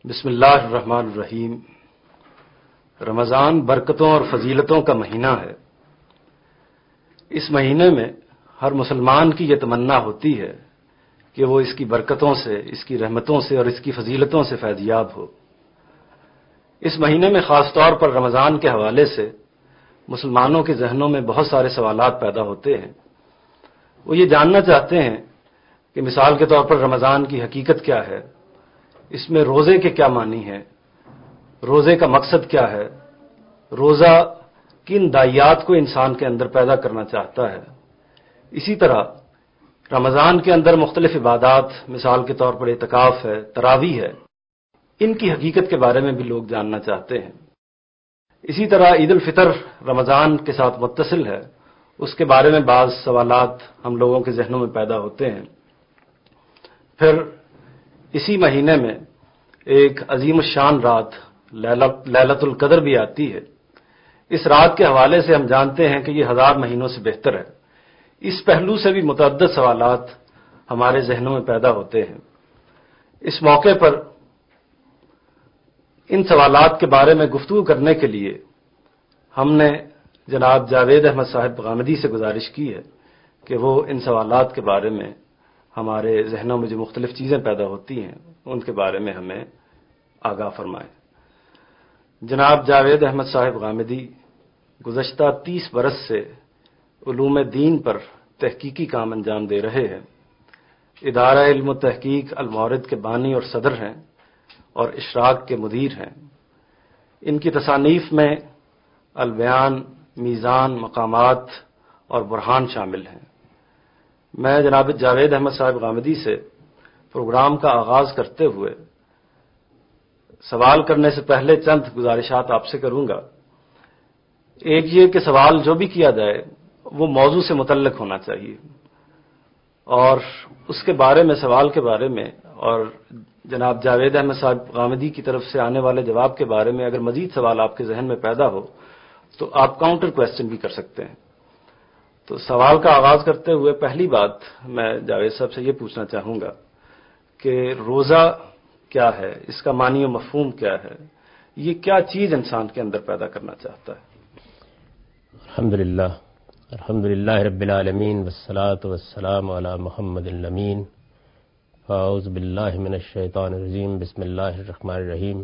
بسم اللہ الرحمن الرحیم۔ رمضان برکتوں اور فضیلتوں کا مہینہ ہے۔ اس مہینے میں ہر مسلمان کی یہ تمنا ہوتی ہے کہ وہ اس کی برکتوں سے، اس کی رحمتوں سے اور اس کی فضیلتوں سے فیض یاب ہو۔ اس مہینے میں خاص طور پر رمضان کے حوالے سے مسلمانوں کے ذہنوں میں بہت سارے سوالات پیدا ہوتے ہیں۔ وہ یہ جاننا چاہتے ہیں کہ مثال کے طور پر رمضان کی حقیقت کیا ہے، اس میں روزے کے کیا معنی ہیں، روزے کا مقصد کیا ہے، روزہ کن داعیات کو انسان کے اندر پیدا کرنا چاہتا ہے۔ اسی طرح رمضان کے اندر مختلف عبادات، مثال کے طور پر اعتکاف ہے، تراویح ہے، ان کی حقیقت کے بارے میں بھی لوگ جاننا چاہتے ہیں۔ اسی طرح عید الفطر رمضان کے ساتھ متصل ہے، اس کے بارے میں بعض سوالات ہم لوگوں کے ذہنوں میں پیدا ہوتے ہیں۔ پھر اسی مہینے میں ایک عظیم الشان رات لیلۃ القدر بھی آتی ہے۔ اس رات کے حوالے سے ہم جانتے ہیں کہ یہ 1000 مہینوں سے بہتر ہے۔ اس پہلو سے بھی متعدد سوالات ہمارے ذہنوں میں پیدا ہوتے ہیں۔ اس موقع پر ان سوالات کے بارے میں گفتگو کرنے کے لیے ہم نے جناب جاوید احمد صاحب غامدی سے گزارش کی ہے کہ وہ ان سوالات کے بارے میں ہمارے ذہنوں میں جو مختلف چیزیں پیدا ہوتی ہیں ان کے بارے میں ہمیں آگاہ فرمائیں۔ جناب جاوید احمد صاحب غامدی گزشتہ 30 برس سے علوم دین پر تحقیقی کام انجام دے رہے ہیں۔ ادارہ علم و تحقیق المورد کے بانی اور صدر ہیں اور اشراق کے مدیر ہیں۔ ان کی تصانیف میں البیان، میزان، مقامات اور برہان شامل ہیں۔ میں جناب جاوید احمد صاحب غامدی سے پروگرام کا آغاز کرتے ہوئے سوال کرنے سے پہلے چند گزارشات آپ سے کروں گا۔ ایک یہ کہ سوال جو بھی کیا جائے وہ موضوع سے متعلق ہونا چاہیے، اور اس کے بارے میں، سوال کے بارے میں اور جناب جاوید احمد صاحب غامدی کی طرف سے آنے والے جواب کے بارے میں اگر مزید سوال آپ کے ذہن میں پیدا ہو تو آپ کاؤنٹر کویسچن بھی کر سکتے ہیں۔ تو سوال کا آغاز کرتے ہوئے پہلی بات میں جاوید صاحب سے یہ پوچھنا چاہوں گا کہ روزہ کیا ہے، اس کا معنی و مفہوم کیا ہے، یہ کیا چیز انسان کے اندر پیدا کرنا چاہتا ہے؟ الحمدللہ رب العالمین والصلاة والسلام علی محمد الامین۔ اعوذ باللہ من الشیطان الرجیم، بسم اللہ الرحمن الرحیم۔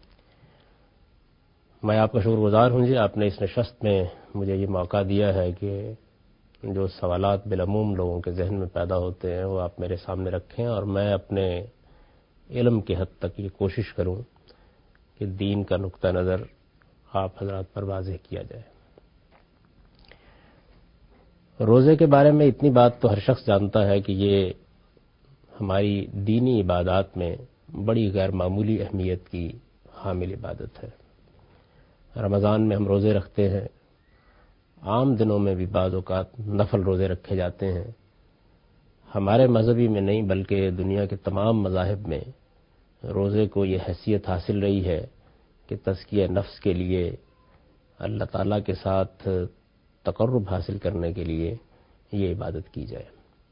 میں آپ کا شکر گزار ہوں جی، آپ نے اس نشست میں مجھے یہ موقع دیا ہے کہ جو سوالات بالعموم لوگوں کے ذہن میں پیدا ہوتے ہیں وہ آپ میرے سامنے رکھیں، اور میں اپنے علم کی حد تک یہ کوشش کروں کہ دین کا نقطہ نظر آپ حضرات پر واضح کیا جائے۔ روزے کے بارے میں اتنی بات تو ہر شخص جانتا ہے کہ یہ ہماری دینی عبادات میں بڑی غیر معمولی اہمیت کی حامل عبادت ہے۔ رمضان میں ہم روزے رکھتے ہیں، عام دنوں میں بھی بعض اوقات نفل روزے رکھے جاتے ہیں۔ ہمارے مذہبی میں نہیں بلکہ دنیا کے تمام مذاہب میں روزے کو یہ حیثیت حاصل رہی ہے کہ تزکیہ نفس کے لیے، اللہ تعالیٰ کے ساتھ تقرب حاصل کرنے کے لیے یہ عبادت کی جائے۔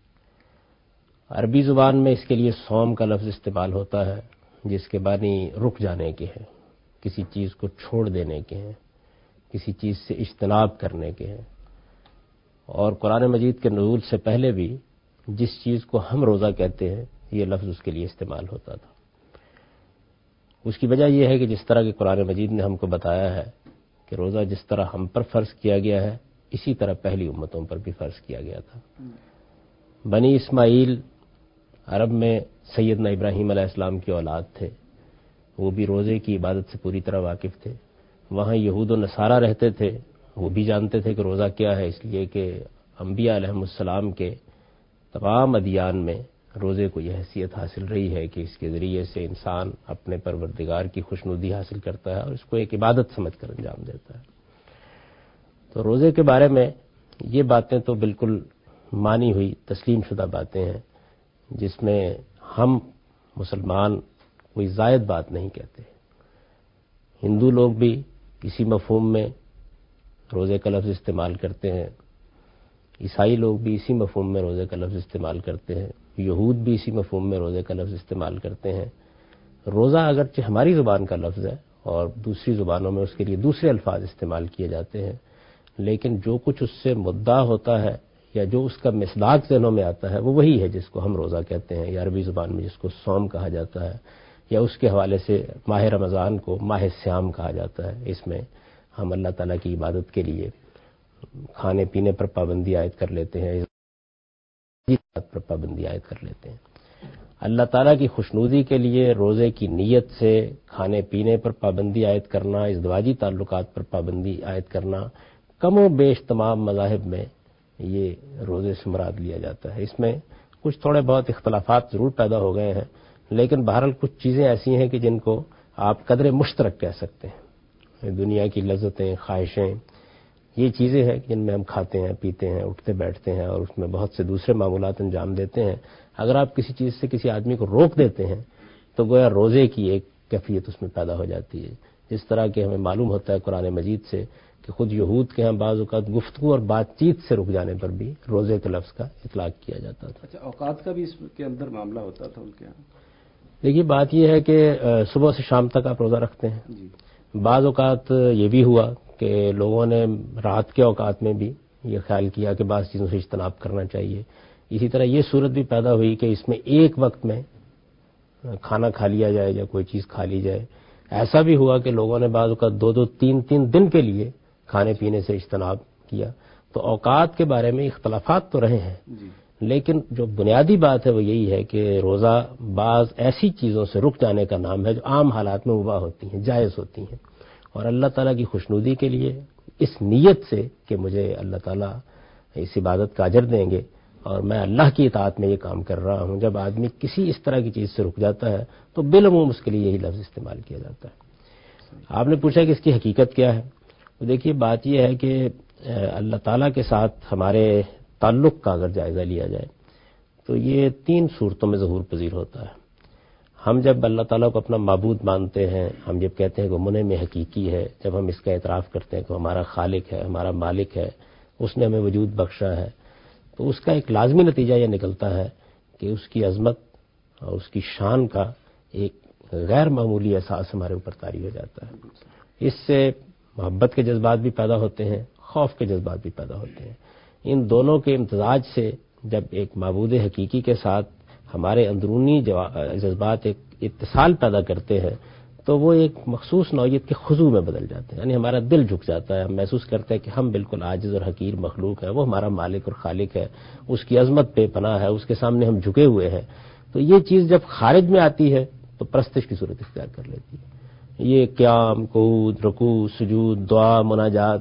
عربی زبان میں اس کے لیے صوم کا لفظ استعمال ہوتا ہے، جس کے معنی رک جانے کے ہیں، کسی چیز کو چھوڑ دینے کے ہیں، کسی چیز سے اجتناب کرنے کے ہیں۔ اور قرآن مجید کے نزول سے پہلے بھی جس چیز کو ہم روزہ کہتے ہیں یہ لفظ اس کے لیے استعمال ہوتا تھا۔ اس کی وجہ یہ ہے کہ جس طرح کہ قرآن مجید نے ہم کو بتایا ہے کہ روزہ جس طرح ہم پر فرض کیا گیا ہے اسی طرح پہلی امتوں پر بھی فرض کیا گیا تھا۔ بنی اسماعیل عرب میں سیدنا ابراہیم علیہ السلام کی اولاد تھے، وہ بھی روزے کی عبادت سے پوری طرح واقف تھے۔ وہاں یہود و نصارہ رہتے تھے، وہ بھی جانتے تھے کہ روزہ کیا ہے، اس لیے کہ انبیاء علیہم السلام کے تمام ادیان میں روزے کو یہ حیثیت حاصل رہی ہے کہ اس کے ذریعے سے انسان اپنے پروردگار کی خوشنودی حاصل کرتا ہے اور اس کو ایک عبادت سمجھ کر انجام دیتا ہے۔ تو روزے کے بارے میں یہ باتیں تو بالکل مانی ہوئی تسلیم شدہ باتیں ہیں، جس میں ہم مسلمان کوئی زائد بات نہیں کہتے۔ ہندو لوگ بھی اسی مفہوم میں روزے کا لفظ استعمال کرتے ہیں، عیسائی لوگ بھی اسی مفہوم میں روزے کا لفظ استعمال کرتے ہیں، یہود بھی اسی مفہوم میں روزے کا لفظ استعمال کرتے ہیں۔ روزہ اگرچہ ہماری زبان کا لفظ ہے اور دوسری زبانوں میں اس کے لیے دوسرے الفاظ استعمال کیے جاتے ہیں، لیکن جو کچھ اس سے مدعا ہوتا ہے یا جو اس کا مصداق ذہنوں میں آتا ہے وہ وہی ہے جس کو ہم روزہ کہتے ہیں، یا عربی زبان میں جس کو صوم کہا جاتا ہے، یا اس کے حوالے سے ماہ رمضان کو ماہ صیام کہا جاتا ہے۔ اس میں ہم اللہ تعالیٰ کی عبادت کے لیے کھانے پینے پر پابندی عائد کر لیتے ہیں، پر پابندی عائد کر لیتے ہیں۔ اللہ تعالیٰ کی خوشنودی کے لیے روزے کی نیت سے کھانے پینے پر پابندی عائد کرنا، ازدواجی تعلقات پر پابندی عائد کرنا، کم و بیش تمام مذاہب میں یہ روزے سے مراد لیا جاتا ہے۔ اس میں کچھ تھوڑے بہت اختلافات ضرور پیدا ہو گئے ہیں، لیکن بہرحال کچھ چیزیں ایسی ہیں کہ جن کو آپ قدر مشترک کہہ سکتے ہیں۔ دنیا کی لذتیں، خواہشیں، یہ چیزیں ہیں جن میں ہم کھاتے ہیں، پیتے ہیں، اٹھتے بیٹھتے ہیں اور اس میں بہت سے دوسرے معمولات انجام دیتے ہیں۔ اگر آپ کسی چیز سے کسی آدمی کو روک دیتے ہیں تو گویا روزے کی ایک کیفیت اس میں پیدا ہو جاتی ہے، جس طرح کہ ہمیں معلوم ہوتا ہے قرآن مجید سے کہ خود یہود کے ہاں بعض اوقات گفتگو اور بات چیت سے رک جانے پر بھی روزے کے لفظ کا اطلاق کیا جاتا تھا۔ اچھا، اوقات کا بھی اس کے اندر معاملہ ہوتا تھا ان کے یہاں؟ دیکھیے، بات یہ ہے کہ صبح سے شام تک آپ روزہ رکھتے ہیں۔ جی۔ بعض اوقات یہ بھی ہوا کہ لوگوں نے رات کے اوقات میں بھی یہ خیال کیا کہ بعض چیزوں سے اجتناب کرنا چاہیے۔ اسی طرح یہ صورت بھی پیدا ہوئی کہ اس میں ایک وقت میں کھانا کھا لیا جائے یا کوئی چیز کھا لی جائے۔ ایسا بھی ہوا کہ لوگوں نے بعض اوقات دو تین دن کے لیے کھانے پینے سے اجتناب کیا۔ تو اوقات کے بارے میں اختلافات تو رہے ہیں، جی۔ لیکن جو بنیادی بات ہے وہ یہی ہے کہ روزہ بعض ایسی چیزوں سے رک جانے کا نام ہے جو عام حالات میں مباح ہوتی ہیں، جائز ہوتی ہیں، اور اللہ تعالیٰ کی خوشنودی کے لیے اس نیت سے کہ مجھے اللہ تعالیٰ اس عبادت کا اجر دیں گے اور میں اللہ کی اطاعت میں یہ کام کر رہا ہوں، جب آدمی کسی اس طرح کی چیز سے رک جاتا ہے تو بالعموم اس کے لیے یہی لفظ استعمال کیا جاتا ہے۔ آپ نے پوچھا کہ اس کی حقیقت کیا ہے؟ تو دیکھیے، بات یہ ہے کہ اللہ تعالیٰ کے ساتھ ہمارے تعلق کا اگر جائزہ لیا جائے تو یہ 3 صورتوں میں ظہور پذیر ہوتا ہے۔ ہم جب اللہ تعالیٰ کو اپنا معبود مانتے ہیں، ہم جب کہتے ہیں کہ منعم حقیقی ہے، جب ہم اس کا اعتراف کرتے ہیں کہ ہمارا خالق ہے، ہمارا مالک ہے، اس نے ہمیں وجود بخشا ہے، تو اس کا ایک لازمی نتیجہ یہ نکلتا ہے کہ اس کی عظمت اور اس کی شان کا ایک غیر معمولی احساس ہمارے اوپر طاری ہو جاتا ہے۔ اس سے محبت کے جذبات بھی پیدا ہوتے ہیں، خوف کے جذبات بھی پیدا ہوتے ہیں۔ ان دونوں کے امتزاج سے جب ایک معبود حقیقی کے ساتھ ہمارے اندرونی جذبات ایک اتصال پیدا کرتے ہیں تو وہ ایک مخصوص نوعیت کے خضوع میں بدل جاتے ہیں، یعنی ہمارا دل جھک جاتا ہے، ہم محسوس کرتے ہیں کہ ہم بالکل عاجز اور حقیر مخلوق ہیں، وہ ہمارا مالک اور خالق ہے، اس کی عظمت بے پناہ ہے، اس کے سامنے ہم جھکے ہوئے ہیں۔ تو یہ چیز جب خارج میں آتی ہے تو پرستش کی صورت اختیار کر لیتی ہے۔ یہ قیام، قعود، رکوع، سجود، دعا، مناجات،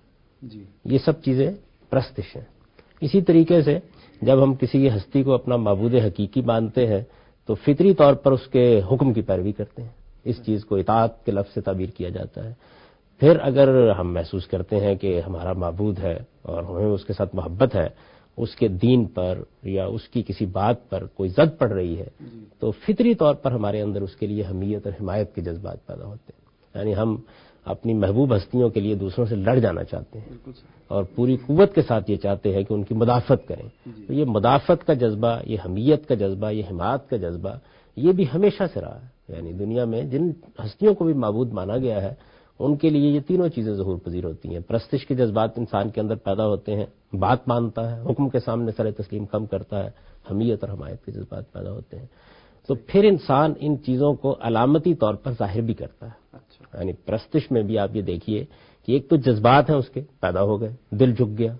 جی، یہ سب چیزیں پرستش ہیں۔ اسی طریقے سے جب ہم کسی ہستی کو اپنا معبود حقیقی مانتے ہیں تو فطری طور پر اس کے حکم کی پیروی کرتے ہیں، اس چیز کو اطاعت کے لفظ سے تعبیر کیا جاتا ہے۔ پھر اگر ہم محسوس کرتے ہیں کہ ہمارا معبود ہے اور ہمیں اس کے ساتھ محبت ہے، اس کے دین پر یا اس کی کسی بات پر کوئی زد پڑ رہی ہے تو فطری طور پر ہمارے اندر اس کے لیے حمیت اور حمایت کے جذبات پیدا ہوتے ہیں، یعنی ہم اپنی محبوب ہستیوں کے لیے دوسروں سے لڑ جانا چاہتے ہیں اور پوری قوت کے ساتھ یہ چاہتے ہیں کہ ان کی مدافعت کریں۔ تو یہ مدافعت کا جذبہ، یہ حمیت کا جذبہ، یہ حمایت کا جذبہ، یہ بھی ہمیشہ سے رہا ہے، یعنی دنیا میں جن ہستیوں کو بھی معبود مانا گیا ہے ان کے لیے یہ تینوں چیزیں ظہور پذیر ہوتی ہیں۔ پرستش کے جذبات انسان کے اندر پیدا ہوتے ہیں، بات مانتا ہے، حکم کے سامنے سر تسلیم خم کرتا ہے، حمیت اور حمایت کے جذبات پیدا ہوتے ہیں۔ تو پھر انسان ان چیزوں کو علامتی طور پر ظاہر بھی کرتا ہے، یعنی پرستش میں بھی آپ یہ دیکھیے کہ ایک تو جذبات ہیں اس کے پیدا ہو گئے، دل جھک گیا،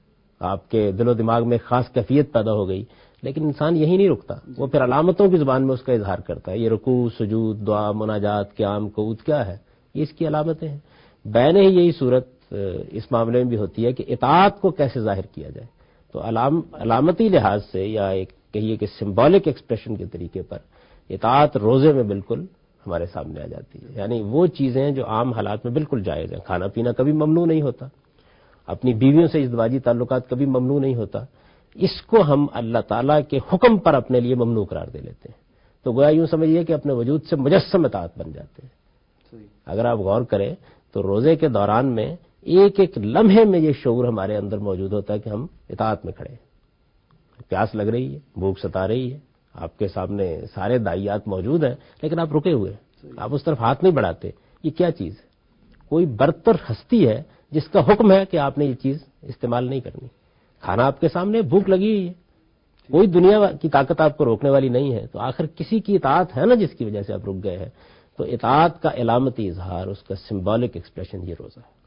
آپ کے دل و دماغ میں خاص کیفیت پیدا ہو گئی، لیکن انسان یہی نہیں رکتا، وہ پھر علامتوں کی زبان میں اس کا اظہار کرتا ہے۔ یہ رکوع، سجود، دعا، مناجات، قیام، قعود کیا ہے؟ یہ اس کی علامتیں ہیں۔ بین ہی یہی صورت اس معاملے میں بھی ہوتی ہے کہ اطاعت کو کیسے ظاہر کیا جائے، تو علامتی لحاظ سے یا ایک کہیے کہ سمبولک ایکسپریشن کے طریقے پر اطاعت روزے میں بالکل ہمارے سامنے آ جاتی ہے، یعنی وہ چیزیں جو عام حالات میں بالکل جائز ہیں، کھانا پینا کبھی ممنوع نہیں ہوتا، اپنی بیویوں سے ازدواجی تعلقات کبھی ممنوع نہیں ہوتا، اس کو ہم اللہ تعالیٰ کے حکم پر اپنے لیے ممنوع قرار دے لیتے ہیں، تو گویا یوں سمجھیے کہ اپنے وجود سے مجسم اطاعت بن جاتے ہیں۔ اگر آپ غور کریں تو روزے کے دوران میں ایک ایک لمحے میں یہ شعور ہمارے اندر موجود ہوتا ہے کہ ہم اطاعت میں کھڑے ہیں، پیاس لگ رہی ہے، بھوک ستا رہی ہے، آپ کے سامنے سارے داعیات موجود ہیں، لیکن آپ رکے ہوئے ہیں، آپ اس طرف ہاتھ نہیں بڑھاتے. یہ کیا چیز ہے؟ کوئی برتر ہستی ہے جس کا حکم ہے کہ آپ نے یہ چیز استعمال نہیں کرنی. کھانا آپ کے سامنے، بھوک لگی ہوئی ہے، کوئی دنیا کی طاقت آپ کو روکنے والی نہیں ہے. تو آخر کسی کی اطاعت ہے نا جس کی وجہ سے آپ رک گئے ہیں. تو اطاعت کا علامتی اظہار، اس کا سمبولک ایکسپریشن یہ روزہ ہے.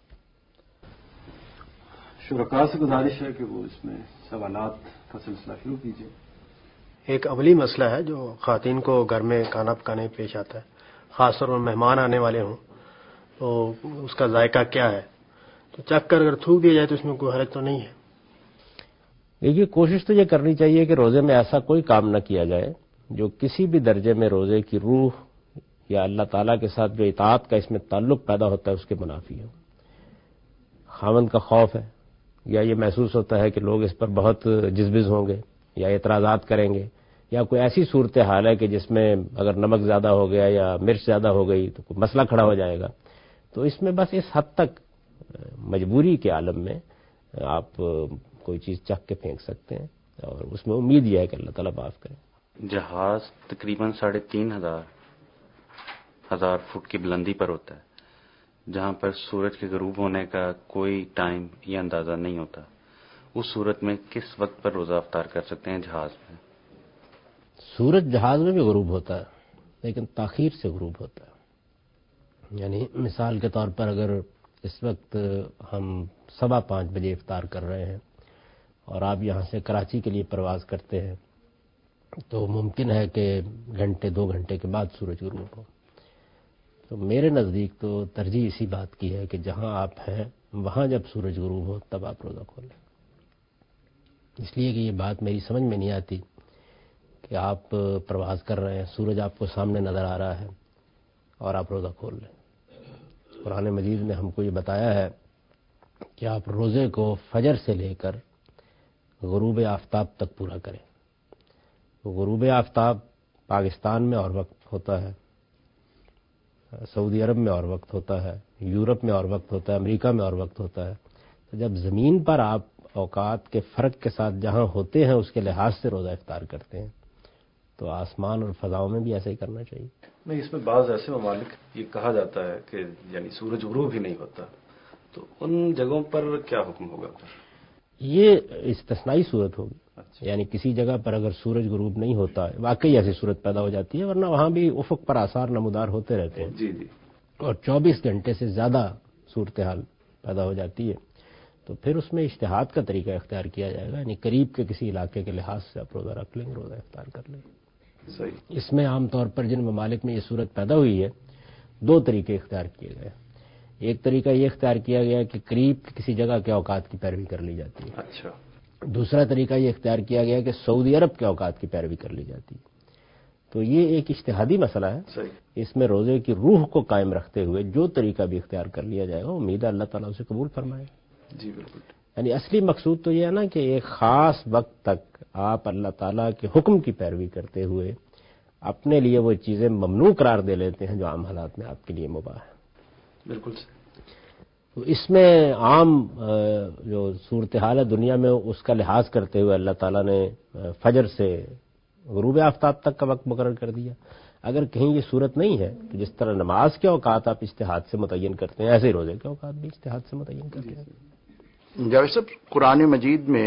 شرکاء سے گزارش ہے کہ وہ اس میں سوالات کا سلسلہ شروع کیجیے. ایک عملی مسئلہ ہے جو خواتین کو گھر میں کھانا پکانے پیش آتا ہے، خاص طور پر مہمان آنے والے ہوں تو اس کا ذائقہ کیا ہے، تو چکھ کر اگر تھوک دیا جائے تو اس میں کوئی حرج تو نہیں ہے. دیکھیے، کوشش تو یہ کرنی چاہیے کہ روزے میں ایسا کوئی کام نہ کیا جائے جو کسی بھی درجے میں روزے کی روح یا اللہ تعالیٰ کے ساتھ جو اطاعت کا اس میں تعلق پیدا ہوتا ہے اس کے منافی ہو. خاوند کا خوف ہے یا یہ محسوس ہوتا ہے کہ لوگ اس پر بہت جزبز ہوں گے یا اعتراضات کریں گے، یا کوئی ایسی صورتحال ہے کہ جس میں اگر نمک زیادہ ہو گیا یا مرچ زیادہ ہو گئی تو کوئی مسئلہ کھڑا ہو جائے گا. تو اس میں بس اس حد تک مجبوری کے عالم میں آپ کوئی چیز چکھ کے پھینک سکتے ہیں، اور اس میں امید یہ ہے کہ اللہ تعالیٰ معاف کرے. جہاز تقریباً 3,500 فٹ کی بلندی پر ہوتا ہے، جہاں پر سورج کے غروب ہونے کا کوئی ٹائم یا اندازہ نہیں ہوتا. اس صورت میں کس وقت پر روزہ افطار کر سکتے ہیں جہاز میں؟ سورج جہاز میں بھی غروب ہوتا ہے لیکن تاخیر سے غروب ہوتا ہے. یعنی مثال کے طور پر اگر اس وقت ہم 5:15 بجے افطار کر رہے ہیں اور آپ یہاں سے کراچی کے لیے پرواز کرتے ہیں تو ممکن ہے کہ گھنٹے 2 گھنٹے کے بعد سورج غروب ہو. تو میرے نزدیک تو ترجیح اسی بات کی ہے کہ جہاں آپ ہیں وہاں جب سورج غروب ہو تب آپ روزہ کھولیں. اس لیے کہ یہ بات میری سمجھ میں نہیں آتی کہ آپ پرواز کر رہے ہیں، سورج آپ کو سامنے نظر آ رہا ہے اور آپ روزہ کھول لیں. قرآن مجید نے ہم کو یہ بتایا ہے کہ آپ روزے کو فجر سے لے کر غروب آفتاب تک پورا کریں. غروب آفتاب پاکستان میں اور وقت ہوتا ہے، سعودی عرب میں اور وقت ہوتا ہے، یورپ میں اور وقت ہوتا ہے، امریکہ میں اور وقت ہوتا ہے. تو جب زمین پر آپ اوقات کے فرق کے ساتھ جہاں ہوتے ہیں اس کے لحاظ سے روزہ افطار کرتے ہیں تو آسمان اور فضاؤں میں بھی ایسا ہی کرنا چاہیے. نہیں، اس میں بعض ایسے ممالک یہ کہا جاتا ہے کہ یعنی سورج غروب ہی نہیں ہوتا، تو ان جگہوں پر کیا حکم ہوگا؟ یہ استثنائی صورت ہوگی. یعنی کسی جگہ پر اگر سورج غروب نہیں ہوتا ہے، واقعی ایسی صورت پیدا ہو جاتی ہے، ورنہ وہاں بھی افق پر آثار نمودار ہوتے رہتے ہیں. جی جی. اور 24 گھنٹے سے زیادہ صورتحال پیدا ہو جاتی ہے تو پھر اس میں اجتہاد کا طریقہ اختیار کیا جائے گا. یعنی قریب کے کسی علاقے کے لحاظ سے آپ روزہ رکھ لیں گے، روزہ افطار کر لیں گے. صحیح. اس میں عام طور پر جن ممالک میں یہ صورت پیدا ہوئی ہے 2 طریقے اختیار کیے گئے. ایک طریقہ یہ اختیار کیا گیا کہ قریب کسی جگہ کے اوقات کی پیروی کر لی جاتی ہے. اچھا. دوسرا طریقہ یہ اختیار کیا گیا کہ سعودی عرب کے اوقات کی پیروی کر لی جاتی ہے. تو یہ ایک اجتہادی مسئلہ ہے. صحیح. اس میں روزے کی روح کو قائم رکھتے ہوئے جو طریقہ بھی اختیار کر لیا جائے گا امید ہے اللہ تعالیٰ اسے قبول فرمائے. جی بالکل. یعنی اصلی مقصود تو یہ ہے نا کہ ایک خاص وقت تک آپ اللہ تعالیٰ کے حکم کی پیروی کرتے ہوئے اپنے لیے وہ چیزیں ممنوع قرار دے لیتے ہیں جو عام حالات میں آپ کے لیے مباح ہے. بالکل. تو اس میں عام جو صورتحال ہے دنیا میں اس کا لحاظ کرتے ہوئے اللہ تعالیٰ نے فجر سے غروب آفتاب تک کا وقت مقرر کر دیا. اگر کہیں یہ صورت نہیں ہے تو جس طرح نماز کے اوقات آپ اجتہاد سے متعین کرتے ہیں ایسے ہی روزے کے اوقات بھی اجتہاد سے متعین کرتے ہیں. جاوید صاحب، قرآن مجید میں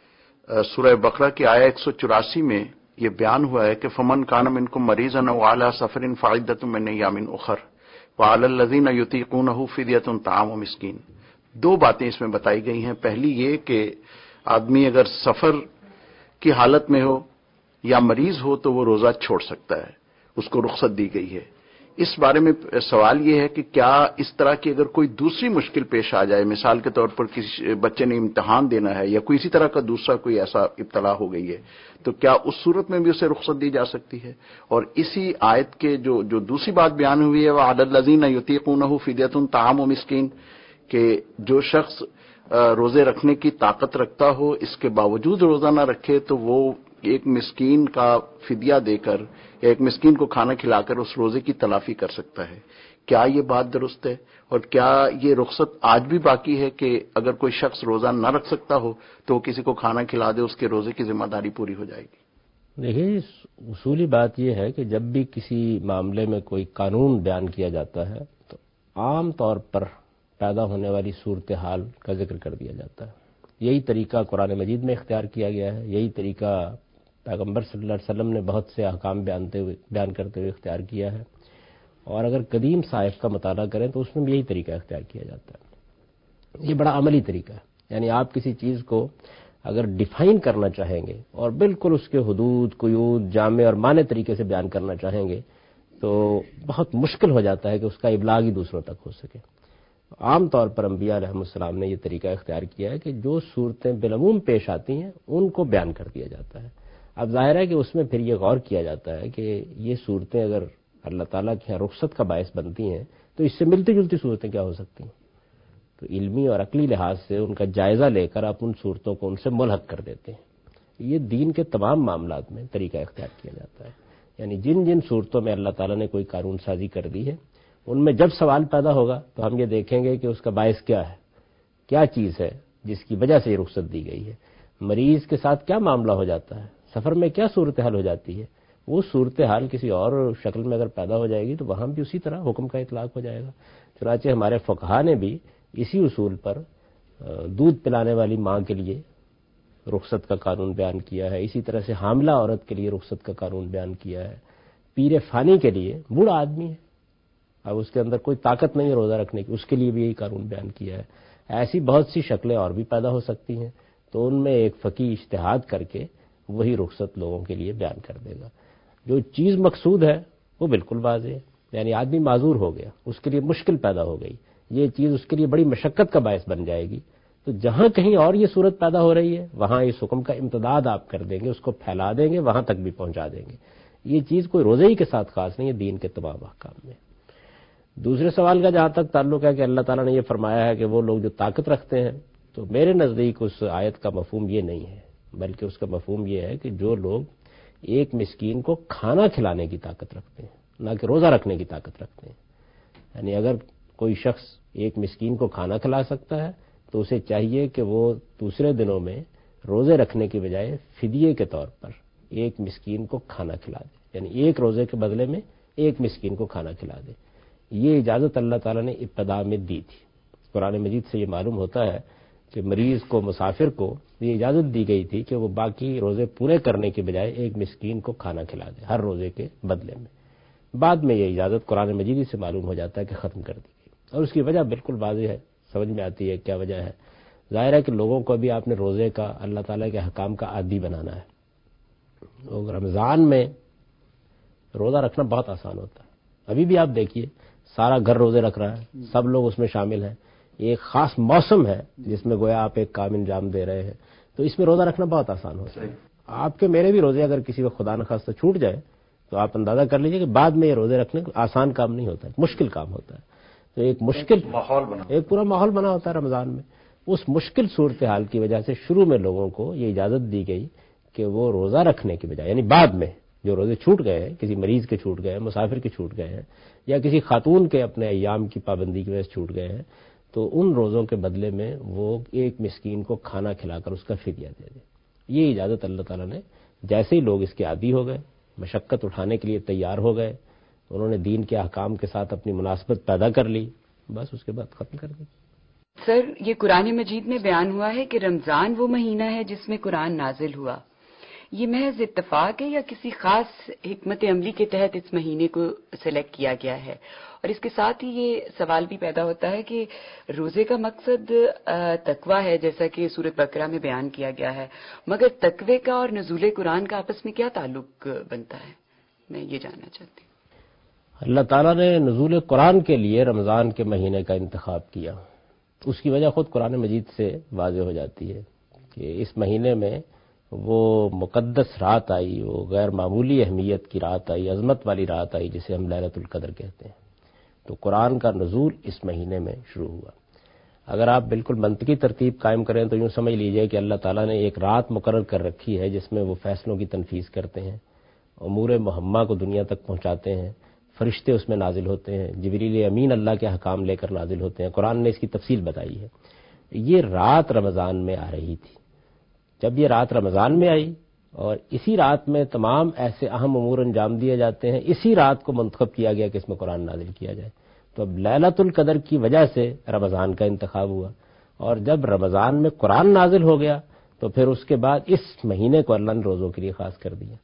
سورہ بقرہ کی آیہ 184 میں یہ بیان ہوا ہے کہ فمن کان منکم مریضا او علی سفر فعدۃ من ایام اخر وعلی الذین یطیقونہ فدیۃ طعام مسکین. 2 باتیں اس میں بتائی گئی ہیں. پہلی یہ کہ آدمی اگر سفر کی حالت میں ہو یا مریض ہو تو وہ روزہ چھوڑ سکتا ہے، اس کو رخصت دی گئی ہے. اس بارے میں سوال یہ ہے کہ کیا اس طرح کی اگر کوئی دوسری مشکل پیش آ جائے، مثال کے طور پر کسی بچے نے امتحان دینا ہے یا کوئی اسی طرح کا دوسرا کوئی ایسا ابتلا ہو گئی ہے، تو کیا اس صورت میں بھی اسے رخصت دی جا سکتی ہے؟ اور اسی آیت کے جو دوسری بات بیان ہوئی ہے وہ وعلی الذین یطیقونہ فدیۃ طعام مسکین، کہ جو شخص روزے رکھنے کی طاقت رکھتا ہو اس کے باوجود روزہ نہ رکھے تو وہ ایک مسکین کا فدیہ دے کر یا ایک مسکین کو کھانا کھلا کر اس روزے کی تلافی کر سکتا ہے. کیا یہ بات درست ہے؟ اور کیا یہ رخصت آج بھی باقی ہے کہ اگر کوئی شخص روزہ نہ رکھ سکتا ہو تو وہ کسی کو کھانا کھلا دے، اس کے روزے کی ذمہ داری پوری ہو جائے گی؟ دیکھیے اصولی بات یہ ہے کہ جب بھی کسی معاملے میں کوئی قانون بیان کیا جاتا ہے تو عام طور پر پیدا ہونے والی صورتحال کا ذکر کر دیا جاتا ہے. یہی طریقہ قرآن مجید میں اختیار کیا گیا ہے، یہی طریقہ پیغمبر صلی اللہ علیہ وسلم نے بہت سے احکام بیان کرتے ہوئے اختیار کیا ہے، اور اگر قدیم صحائف کا مطالعہ کریں تو اس میں بھی یہی طریقہ اختیار کیا جاتا ہے. یہ بڑا عملی طریقہ ہے. یعنی آپ کسی چیز کو اگر ڈیفائن کرنا چاہیں گے اور بالکل اس کے حدود، قیود، جامع اور مانع طریقے سے بیان کرنا چاہیں گے تو بہت مشکل ہو جاتا ہے کہ اس کا ابلاغ ہی دوسروں تک ہو سکے. عام طور پر انبیاء علیہ السلام نے یہ طریقہ اختیار کیا ہے کہ جو صورتیں بالعموم پیش آتی ہیں ان کو بیان کر دیا جاتا ہے. اب ظاہر ہے کہ اس میں پھر یہ غور کیا جاتا ہے کہ یہ صورتیں اگر اللہ تعالیٰ کے یہاں رخصت کا باعث بنتی ہیں تو اس سے ملتی جلتی صورتیں کیا ہو سکتی ہیں. تو علمی اور عقلی لحاظ سے ان کا جائزہ لے کر آپ ان صورتوں کو ان سے ملحق کر دیتے ہیں. یہ دین کے تمام معاملات میں طریقہ اختیار کیا جاتا ہے. یعنی جن جن صورتوں میں اللہ تعالیٰ نے کوئی قانون سازی کر دی ہے ان میں جب سوال پیدا ہوگا تو ہم یہ دیکھیں گے کہ اس کا باعث کیا ہے، کیا چیز ہے جس کی وجہ سے یہ رخصت دی گئی ہے. مریض کے ساتھ کیا معاملہ ہو جاتا ہے، سفر میں کیا صورتحال ہو جاتی ہے، وہ صورتحال کسی اور شکل میں اگر پیدا ہو جائے گی تو وہاں بھی اسی طرح حکم کا اطلاق ہو جائے گا. چنانچہ ہمارے فقہا نے بھی اسی اصول پر دودھ پلانے والی ماں کے لیے رخصت کا قانون بیان کیا ہے، اسی طرح سے حاملہ عورت کے لیے رخصت کا قانون بیان کیا ہے. پیر فانی کے لیے بوڑھا آدمی ہے، اب اس کے اندر کوئی طاقت نہیں ہے روزہ رکھنے کی، اس کے لیے بھی یہی قانون بیان کیا ہے. ایسی بہت سی شکلیں اور بھی پیدا ہو سکتی ہیں، تو ان میں ایک فقیہ اجتہاد کر کے وہی رخصت لوگوں کے لیے بیان کر دے گا. جو چیز مقصود ہے وہ بالکل واضح ہے. یعنی آدمی معذور ہو گیا، اس کے لیے مشکل پیدا ہو گئی، یہ چیز اس کے لیے بڑی مشقت کا باعث بن جائے گی، تو جہاں کہیں اور یہ صورت پیدا ہو رہی ہے وہاں اس حکم کا امتداد آپ کر دیں گے، اس کو پھیلا دیں گے، وہاں تک بھی پہنچا دیں گے. یہ چیز کوئی روزے ہی کے ساتھ خاص نہیں ہے، دین کے تمام احکام میں. دوسرے سوال کا جہاں تک تعلق ہے کہ اللہ تعالیٰ نے یہ فرمایا ہے کہ وہ لوگ جو طاقت رکھتے ہیں، تو میرے نزدیک اس آیت کا مفہوم یہ نہیں ہے، بلکہ اس کا مفہوم یہ ہے کہ جو لوگ ایک مسکین کو کھانا کھلانے کی طاقت رکھتے ہیں، نہ کہ روزہ رکھنے کی طاقت رکھتے ہیں. یعنی اگر کوئی شخص ایک مسکین کو کھانا کھلا سکتا ہے تو اسے چاہیے کہ وہ دوسرے دنوں میں روزے رکھنے کی بجائے فدیے کے طور پر ایک مسکین کو کھانا کھلا دے، یعنی ایک روزے کے بدلے میں ایک مسکین کو کھانا کھلا دے. یہ اجازت اللہ تعالیٰ نے ابتدا میں دی تھی. قرآن مجید سے یہ معلوم ہوتا ہے کہ مریض کو، مسافر کو یہ اجازت دی گئی تھی کہ وہ باقی روزے پورے کرنے کے بجائے ایک مسکین کو کھانا کھلا دے ہر روزے کے بدلے میں. بعد میں یہ اجازت قرآن مجید سے معلوم ہو جاتا ہے کہ ختم کر دی گئی، اور اس کی وجہ بالکل واضح ہے، سمجھ میں آتی ہے کیا وجہ ہے. ظاہر ہے کہ لوگوں کو بھی آپ نے روزے کا، اللہ تعالیٰ کے حکام کا عادی بنانا ہے. لوگ رمضان میں روزہ رکھنا بہت آسان ہوتا ہے. ابھی بھی آپ دیکھیے سارا گھر روزے رکھ رہا ہے، سب لوگ اس میں شامل ہیں. ایک خاص موسم ہے جس میں گویا آپ ایک کام انجام دے رہے ہیں، تو اس میں روزہ رکھنا بہت آسان ہوتا ہے. آپ کے میرے بھی روزے اگر کسی وقت خدا نخواستہ چھوٹ جائے تو آپ اندازہ کر لیجئے کہ بعد میں یہ روزے رکھنے آسان کام نہیں ہوتا ہے، مشکل کام ہوتا ہے. تو ایک مشکل ماحول بنا، ایک پورا ماحول بنا ہوتا ہے رمضان میں. اس مشکل صورتحال کی وجہ سے شروع میں لوگوں کو یہ اجازت دی گئی کہ وہ روزہ رکھنے کی بجائے، یعنی بعد میں جو روزے چھوٹ گئے ہیں، کسی مریض کے چھوٹ گئے ہیں، مسافر کے چھوٹ گئے ہیں، یا کسی خاتون کے اپنے ایام کی پابندی کی وجہ سے چھوٹ گئے ہیں، تو ان روزوں کے بدلے میں وہ ایک مسکین کو کھانا کھلا کر اس کا فدیہ دے دے. یہ اجازت اللہ تعالیٰ نے، جیسے ہی لوگ اس کے عادی ہو گئے، مشقت اٹھانے کے لیے تیار ہو گئے، انہوں نے دین کے احکام کے ساتھ اپنی مناسبت پیدا کر لی، بس اس کے بعد ختم کر دی. سر، یہ قرآن مجید میں بیان ہوا ہے کہ رمضان وہ مہینہ ہے جس میں قرآن نازل ہوا. یہ محض اتفاق ہے یا کسی خاص حکمت عملی کے تحت اس مہینے کو سلیکٹ کیا گیا ہے؟ اور اس کے ساتھ ہی یہ سوال بھی پیدا ہوتا ہے کہ روزے کا مقصد تقویٰ ہے، جیسا کہ سورۃ بقرہ میں بیان کیا گیا ہے، مگر تقوی کا اور نزول قرآن کا آپس میں کیا تعلق بنتا ہے؟ میں یہ جاننا چاہتی ہوں. اللہ تعالیٰ نے نزول قرآن کے لیے رمضان کے مہینے کا انتخاب کیا. اس کی وجہ خود قرآن مجید سے واضح ہو جاتی ہے کہ اس مہینے میں وہ مقدس رات آئی، وہ غیر معمولی اہمیت کی رات آئی، عظمت والی رات آئی جسے ہم لیلۃ القدر کہتے ہیں. تو قرآن کا نزول اس مہینے میں شروع ہوا. اگر آپ بالکل منطقی ترتیب قائم کریں تو یوں سمجھ لیجئے کہ اللہ تعالیٰ نے ایک رات مقرر کر رکھی ہے جس میں وہ فیصلوں کی تنفیذ کرتے ہیں، امور مہمہ کو دنیا تک پہنچاتے ہیں، فرشتے اس میں نازل ہوتے ہیں، جبریل امین اللہ کے احکام لے کر نازل ہوتے ہیں. قرآن نے اس کی تفصیل بتائی ہے. یہ رات رمضان میں آ رہی تھی. جب یہ رات رمضان میں آئی اور اسی رات میں تمام ایسے اہم امور انجام دیے جاتے ہیں. اسی رات کو منتخب کیا گیا کہ اس میں قرآن نازل کیا جائے. تو اب لیلۃ القدر کی وجہ سے رمضان کا انتخاب ہوا، اور جب رمضان میں قرآن نازل ہو گیا تو پھر اس کے بعد اس مہینے کو اللہ نے روزوں کے لیے خاص کر دیا.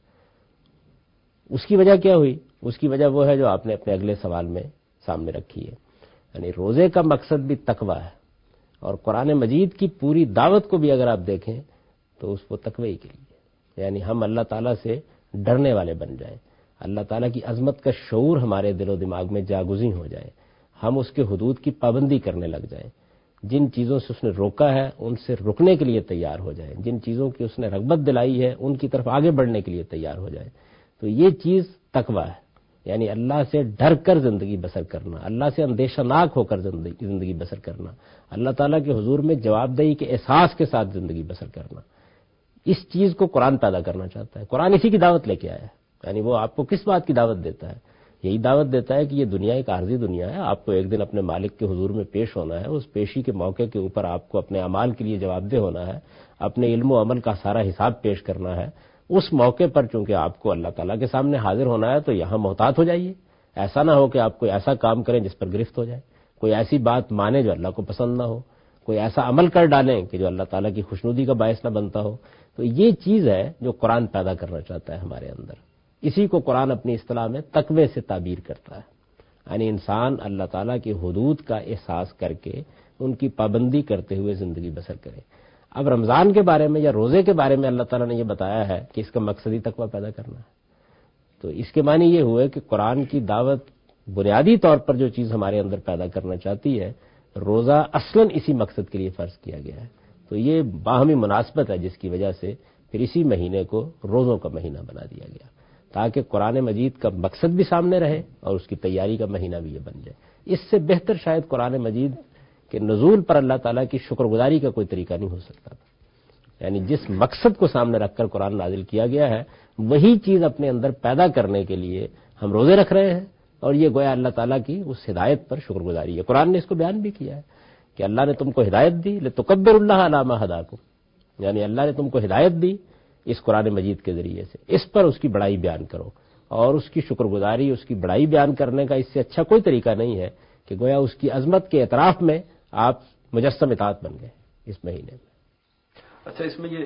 اس کی وجہ کیا ہوئی؟ اس کی وجہ وہ ہے جو آپ نے اپنے اگلے سوال میں سامنے رکھی ہے. یعنی روزے کا مقصد بھی تقوی ہے، اور قرآن مجید کی پوری دعوت کو بھی اگر آپ دیکھیں تو اس کو تقوی کے لیے، یعنی ہم اللہ تعالیٰ سے ڈرنے والے بن جائیں، اللہ تعالیٰ کی عظمت کا شعور ہمارے دل و دماغ میں جاگزیں ہو جائے، ہم اس کے حدود کی پابندی کرنے لگ جائیں، جن چیزوں سے اس نے روکا ہے ان سے رکنے کے لیے تیار ہو جائیں، جن چیزوں کی اس نے رغبت دلائی ہے ان کی طرف آگے بڑھنے کے لیے تیار ہو جائیں. تو یہ چیز تقوی ہے، یعنی اللہ سے ڈر کر زندگی بسر کرنا، اللہ سے اندیشہ ناک ہو کر زندگی بسر کرنا، اللہ تعالیٰ کے حضور میں جواب دہی کے احساس کے ساتھ زندگی بسر کرنا. اس چیز کو قرآن پیدا کرنا چاہتا ہے. قرآن اسی کی دعوت لے کے آیا ہے. یعنی وہ آپ کو کس بات کی دعوت دیتا ہے؟ یہی دعوت دیتا ہے کہ یہ دنیا ایک عارضی دنیا ہے، آپ کو ایک دن اپنے مالک کے حضور میں پیش ہونا ہے، اس پیشی کے موقع کے اوپر آپ کو اپنے اعمال کے لیے جواب دہ ہونا ہے، اپنے علم و عمل کا سارا حساب پیش کرنا ہے. اس موقع پر چونکہ آپ کو اللہ تعالیٰ کے سامنے حاضر ہونا ہے تو یہاں محتاط ہو جائیے. ایسا نہ ہو کہ آپ کوئی ایسا کام کریں جس پر گرفت ہو جائے، کوئی ایسی بات مانیں جو اللہ کو پسند نہ ہو، کوئی ایسا عمل کر ڈالیں کہ جو اللہ تعالیٰ کی خوشنودی کا باعث نہ بنتا ہو. تو یہ چیز ہے جو قرآن پیدا کرنا چاہتا ہے ہمارے اندر. اسی کو قرآن اپنی اصطلاح میں تقوی سے تعبیر کرتا ہے. یعنی انسان اللہ تعالیٰ کی حدود کا احساس کر کے ان کی پابندی کرتے ہوئے زندگی بسر کرے. اب رمضان کے بارے میں یا روزے کے بارے میں اللہ تعالیٰ نے یہ بتایا ہے کہ اس کا مقصد ہی تقوی پیدا کرنا ہے. تو اس کے معنی یہ ہوئے کہ قرآن کی دعوت بنیادی طور پر جو چیز ہمارے اندر پیدا کرنا چاہتی ہے، روزہ اصلاً اسی مقصد کے لیے فرض کیا گیا ہے. تو یہ باہمی مناسبت ہے جس کی وجہ سے پھر اسی مہینے کو روزوں کا مہینہ بنا دیا گیا، تاکہ قرآن مجید کا مقصد بھی سامنے رہے اور اس کی تیاری کا مہینہ بھی یہ بن جائے. اس سے بہتر شاید قرآن مجید کے نزول پر اللہ تعالیٰ کی شکر گزاری کا کوئی طریقہ نہیں ہو سکتا تھا. یعنی جس مقصد کو سامنے رکھ کر قرآن نازل کیا گیا ہے وہی چیز اپنے اندر پیدا کرنے کے لیے ہم روزے رکھ رہے ہیں، اور یہ گویا اللہ تعالیٰ کی اس ہدایت پر شکر گزاری ہے. قرآن نے اس کو بیان بھی کیا ہے کہ اللہ نے تم کو ہدایت دی لتکبر اللہ علی ما ہداکم، یعنی اللہ نے تم کو ہدایت دی اس قرآن مجید کے ذریعے سے، اس پر اس کی بڑائی بیان کرو. اور اس کی شکر گزاری، اس کی بڑائی بیان کرنے کا اس سے اچھا کوئی طریقہ نہیں ہے کہ گویا اس کی عظمت کے اعتراف میں آپ مجسم اطاعت بن گئے اس مہینے میں. اچھا، اس میں یہ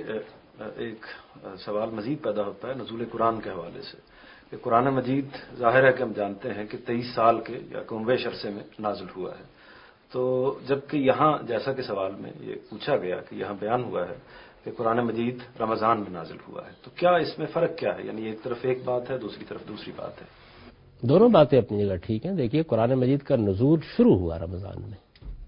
ایک سوال مزید پیدا ہوتا ہے نزول قرآن کے حوالے سے کہ قرآن مجید ظاہر ہے کہ ہم جانتے ہیں کہ 23 سال کے یا کم بیش عرصے میں نازل ہوا ہے. تو جبکہ یہاں جیسا کہ سوال میں یہ پوچھا گیا کہ یہاں بیان ہوا ہے کہ قرآن مجید رمضان میں نازل ہوا ہے، تو کیا اس میں فرق کیا ہے؟ یعنی ایک طرف ایک بات ہے، دوسری طرف دوسری بات ہے. دونوں باتیں اپنی جگہ ٹھیک ہیں. دیکھیے قرآن مجید کا نزول شروع ہوا رمضان میں.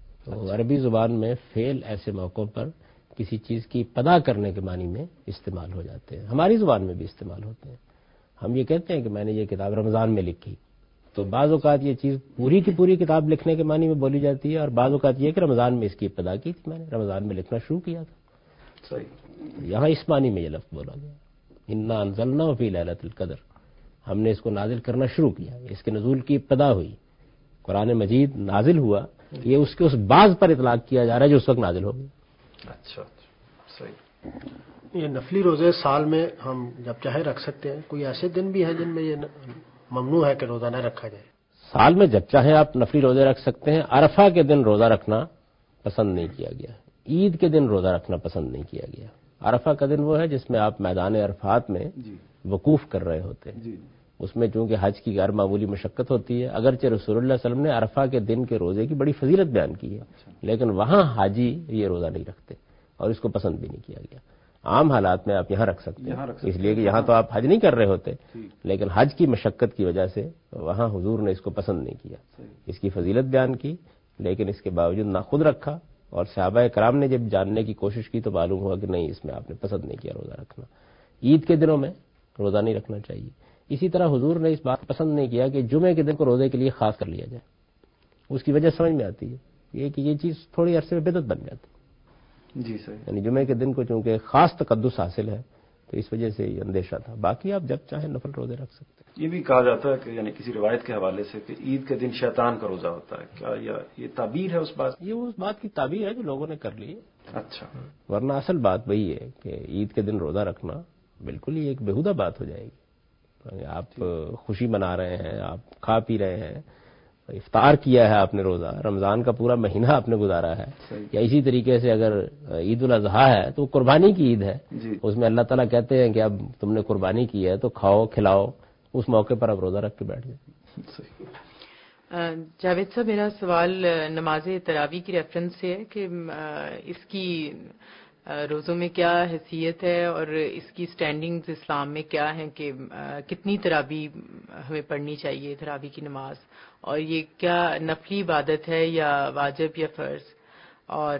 تو عربی زبان میں فعل ایسے موقعوں پر کسی چیز کی پدا کرنے کے معنی میں استعمال ہو جاتے ہیں، ہماری زبان میں بھی استعمال ہوتے ہیں. ہم یہ کہتے ہیں کہ میں نے یہ کتاب رمضان میں لکھی، تو بعض اوقات یہ چیز پوری کی پوری کتاب لکھنے کے معنی میں بولی جاتی ہے، اور بعض اوقات یہ کہ رمضان میں اس کی ابتدا کی تھی، میں نے رمضان میں لکھنا شروع کیا تھا. صحیح. یہاں اس معنی میں یہ لفظ بولا گیا، انا انزلناہ فی لیلۃ القدر، ہم نے اس کو نازل کرنا شروع کیا. اس کے نزول کی ابتدا ہوئی، قرآن مجید نازل ہوا، یہ اس کے اس بعض پر اطلاق کیا جا رہا ہے جو اس وقت نازل ہو گیا. اچھا، صحیح. یہ نفلی روزے سال میں ہم جب چاہے رکھ سکتے ہیں، کوئی ایسے دن بھی ہیں جن میں یہ ممنوع ہے کہ روزہ نہ رکھا جائے؟ سال میں جب چاہے آپ نفلی روزے رکھ سکتے ہیں. عرفہ کے دن روزہ رکھنا پسند نہیں کیا گیا، عید کے دن روزہ رکھنا پسند نہیں کیا گیا. عرفہ کا دن وہ ہے جس میں آپ میدان عرفات میں وقوف کر رہے ہوتے ہیں. اس میں چونکہ حج کی غیر معمولی مشقت ہوتی ہے، اگرچہ رسول اللہ صلی اللہ علیہ وسلم نے عرفہ کے دن کے روزے کی بڑی فضیلت بیان کی ہے، لیکن وہاں حاجی یہ روزہ نہیں رکھتے اور اس کو پسند بھی نہیں کیا گیا. عام حالات میں آپ یہاں رکھ سکتے ہیں، اس لیے کہ یہاں تو آپ حج نہیں کر رہے ہوتے، لیکن حج کی مشقت کی وجہ سے وہاں حضور نے اس کو پسند نہیں کیا، اس کی فضیلت بیان کی، لیکن اس کے باوجود نہ خود رکھا، اور صحابہ کرام نے جب جاننے کی کوشش کی تو معلوم ہوا کہ نہیں، اس میں آپ نے پسند نہیں کیا روزہ رکھنا. عید کے دنوں میں روزہ نہیں رکھنا چاہیے. اسی طرح حضور نے اس بات پسند نہیں کیا کہ جمعے کے دن کو روزے کے لیے خاص کر لیا جائے. اس کی وجہ سمجھ میں آتی ہے یہ کہ یہ چیز تھوڑی عرصے میں بدعت بن جاتی. جی صحیح. یعنی جمعے کے دن کو چونکہ خاص تقدس حاصل ہے تو اس وجہ سے یہ اندیشہ تھا. باقی آپ جب چاہیں نفل روزے رکھ سکتے ہیں. یہ بھی کہا جاتا ہے کہ یعنی کسی روایت کے حوالے سے کہ عید کے دن شیطان کا روزہ ہوتا ہے، کیا یہ تعبیر ہے اس بات؟ یہ اس بات کی تعبیر ہے جو لوگوں نے کر لی ہے. اچھا. ورنہ اصل بات وہی ہے کہ عید کے دن روزہ رکھنا بالکل یہ ایک بیہودہ بات ہو جائے گی. آپ خوشی منا رہے ہیں, آپ کھا پی رہے ہیں, افطار کیا ہے آپ نے, روزہ رمضان کا پورا مہینہ آپ نے گزارا ہے, یا اسی طریقے سے اگر عید الاضحیٰ ہے تو قربانی کی عید ہے, اس میں اللہ تعالیٰ کہتے ہیں کہ اب تم نے قربانی کی ہے تو کھاؤ کھلاؤ, اس موقع پر اب روزہ رکھ کے بیٹھ جائیں. جاوید صاحب, میرا سوال نماز تراویح کی ریفرنس سے ہے کہ اس کی روزوں میں کیا حیثیت ہے اور اس کی سٹینڈنگز اسلام میں کیا ہیں, کہ کتنی تراویح ہمیں پڑھنی چاہیے تراویح کی نماز, اور یہ کیا نفلی عبادت ہے یا واجب یا فرض, اور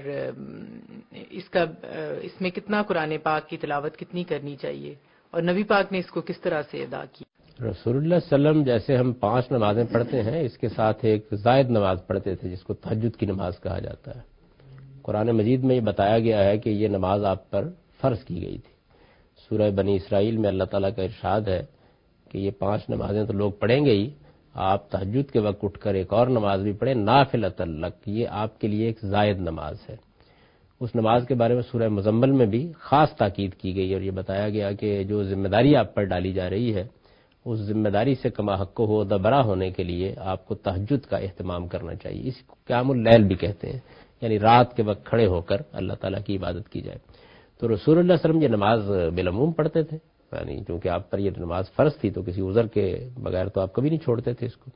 اس میں کتنا قرآن پاک کی تلاوت کتنی کرنی چاہیے, اور نبی پاک نے اس کو کس طرح سے ادا کیا؟ رسول اللہ صلی اللہ علیہ وسلم جیسے ہم 5 نمازیں پڑھتے ہیں, اس کے ساتھ ایک زائد نماز پڑھتے تھے جس کو تہجد کی نماز کہا جاتا ہے. قرآن مجید میں یہ بتایا گیا ہے کہ یہ نماز آپ پر فرض کی گئی تھی. سورہ بنی اسرائیل میں اللہ تعالیٰ کا ارشاد ہے کہ یہ 5 نمازیں تو لوگ پڑھیں گے ہی, آپ تہجد کے وقت اٹھ کر ایک اور نماز بھی پڑھیں, نافلۃ لک, یہ آپ کے لیے ایک زائد نماز ہے. اس نماز کے بارے میں سورہ مزمل میں بھی خاص تاکید کی گئی اور یہ بتایا گیا کہ جو ذمہ داری آپ پر ڈالی جا رہی ہے اس ذمہ داری سے کما حق ہو دبرا ہونے کے لیے آپ کو تہجد کا اہتمام کرنا چاہیے. اس کو قیام اللیل بھی کہتے ہیں, یعنی رات کے وقت کھڑے ہو کر اللہ تعالیٰ کی عبادت کی جائے. تو رسول اللہ صلی اللہ علیہ وسلم یہ نماز بالعموم پڑھتے تھے, یعنی چونکہ آپ پر یہ نماز فرض تھی تو کسی عذر کے بغیر تو آپ کبھی نہیں چھوڑتے تھے اس کو.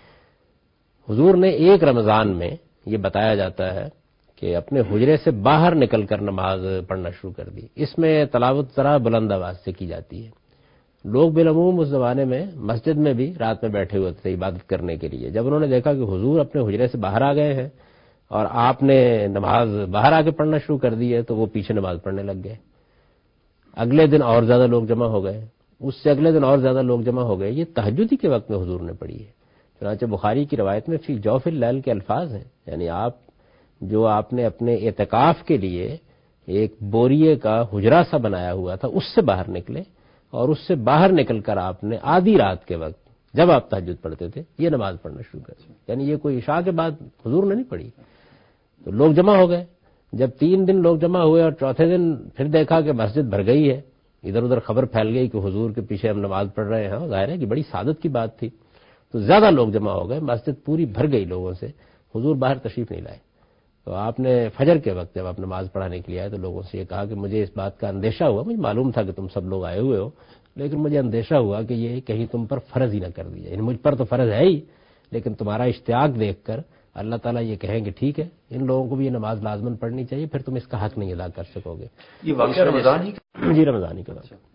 حضور نے ایک رمضان میں یہ بتایا جاتا ہے کہ اپنے حجرے سے باہر نکل کر نماز پڑھنا شروع کر دی. اس میں تلاوت ذرا بلند آواز سے کی جاتی ہے. لوگ بالعموم اس زمانے میں مسجد میں بھی رات میں بیٹھے ہوئے تھے عبادت کرنے کے لیے. جب انہوں نے دیکھا کہ حضور اپنے حجرے سے باہر آ گئے ہیں اور آپ نے نماز باہر آ کے پڑھنا شروع کر دی ہے تو وہ پیچھے نماز پڑھنے لگ گئے. اگلے دن اور زیادہ لوگ جمع ہو گئے, اس سے اگلے دن اور زیادہ لوگ جمع ہو گئے. یہ تہجدی کے وقت میں حضور نے پڑھی ہے. چنانچہ بخاری کی روایت میں فی جوف اللیل کے الفاظ ہیں, یعنی آپ نے اپنے اعتکاف کے لیے ایک بوریے کا حجرہ سا بنایا ہوا تھا اس سے باہر نکلے, اور اس سے باہر نکل کر آپ نے آدھی رات کے وقت جب آپ تہجد پڑھتے تھے یہ نماز پڑھنا شروع کر دی. یعنی یہ کوئی عشاء کے بعد حضور نے نہیں پڑھی. تو لوگ جمع ہو گئے. جب 3 دن لوگ جمع ہوئے اور چوتھے دن پھر دیکھا کہ مسجد بھر گئی ہے, ادھر ادھر خبر پھیل گئی کہ حضور کے پیچھے ہم نماز پڑھ رہے ہیں, ظاہر ہے کہ بڑی سعادت کی بات تھی, تو زیادہ لوگ جمع ہو گئے, مسجد پوری بھر گئی لوگوں سے. حضور باہر تشریف نہیں لائے. تو آپ نے فجر کے وقت جب آپ نماز پڑھانے کے لیے آئے تو لوگوں سے یہ کہا کہ مجھے اس بات کا اندیشہ ہوا, مجھے معلوم تھا کہ تم سب لوگ آئے ہوئے ہو, لیکن مجھے اندیشہ ہوا کہ یہ کہیں تم پر فرض ہی نہ کر دی جائے. یعنی مجھ پر تو فرض ہے ہی, لیکن تمہارا اشتیاق دیکھ کر اللہ تعالیٰ یہ کہیں کہ ٹھیک ہے ان لوگوں کو بھی یہ نماز لازماً پڑھنی چاہیے, پھر تم اس کا حق نہیں ادا کر سکو گے. یہ واقعہ رمضان ہی جی رمضان ہی کا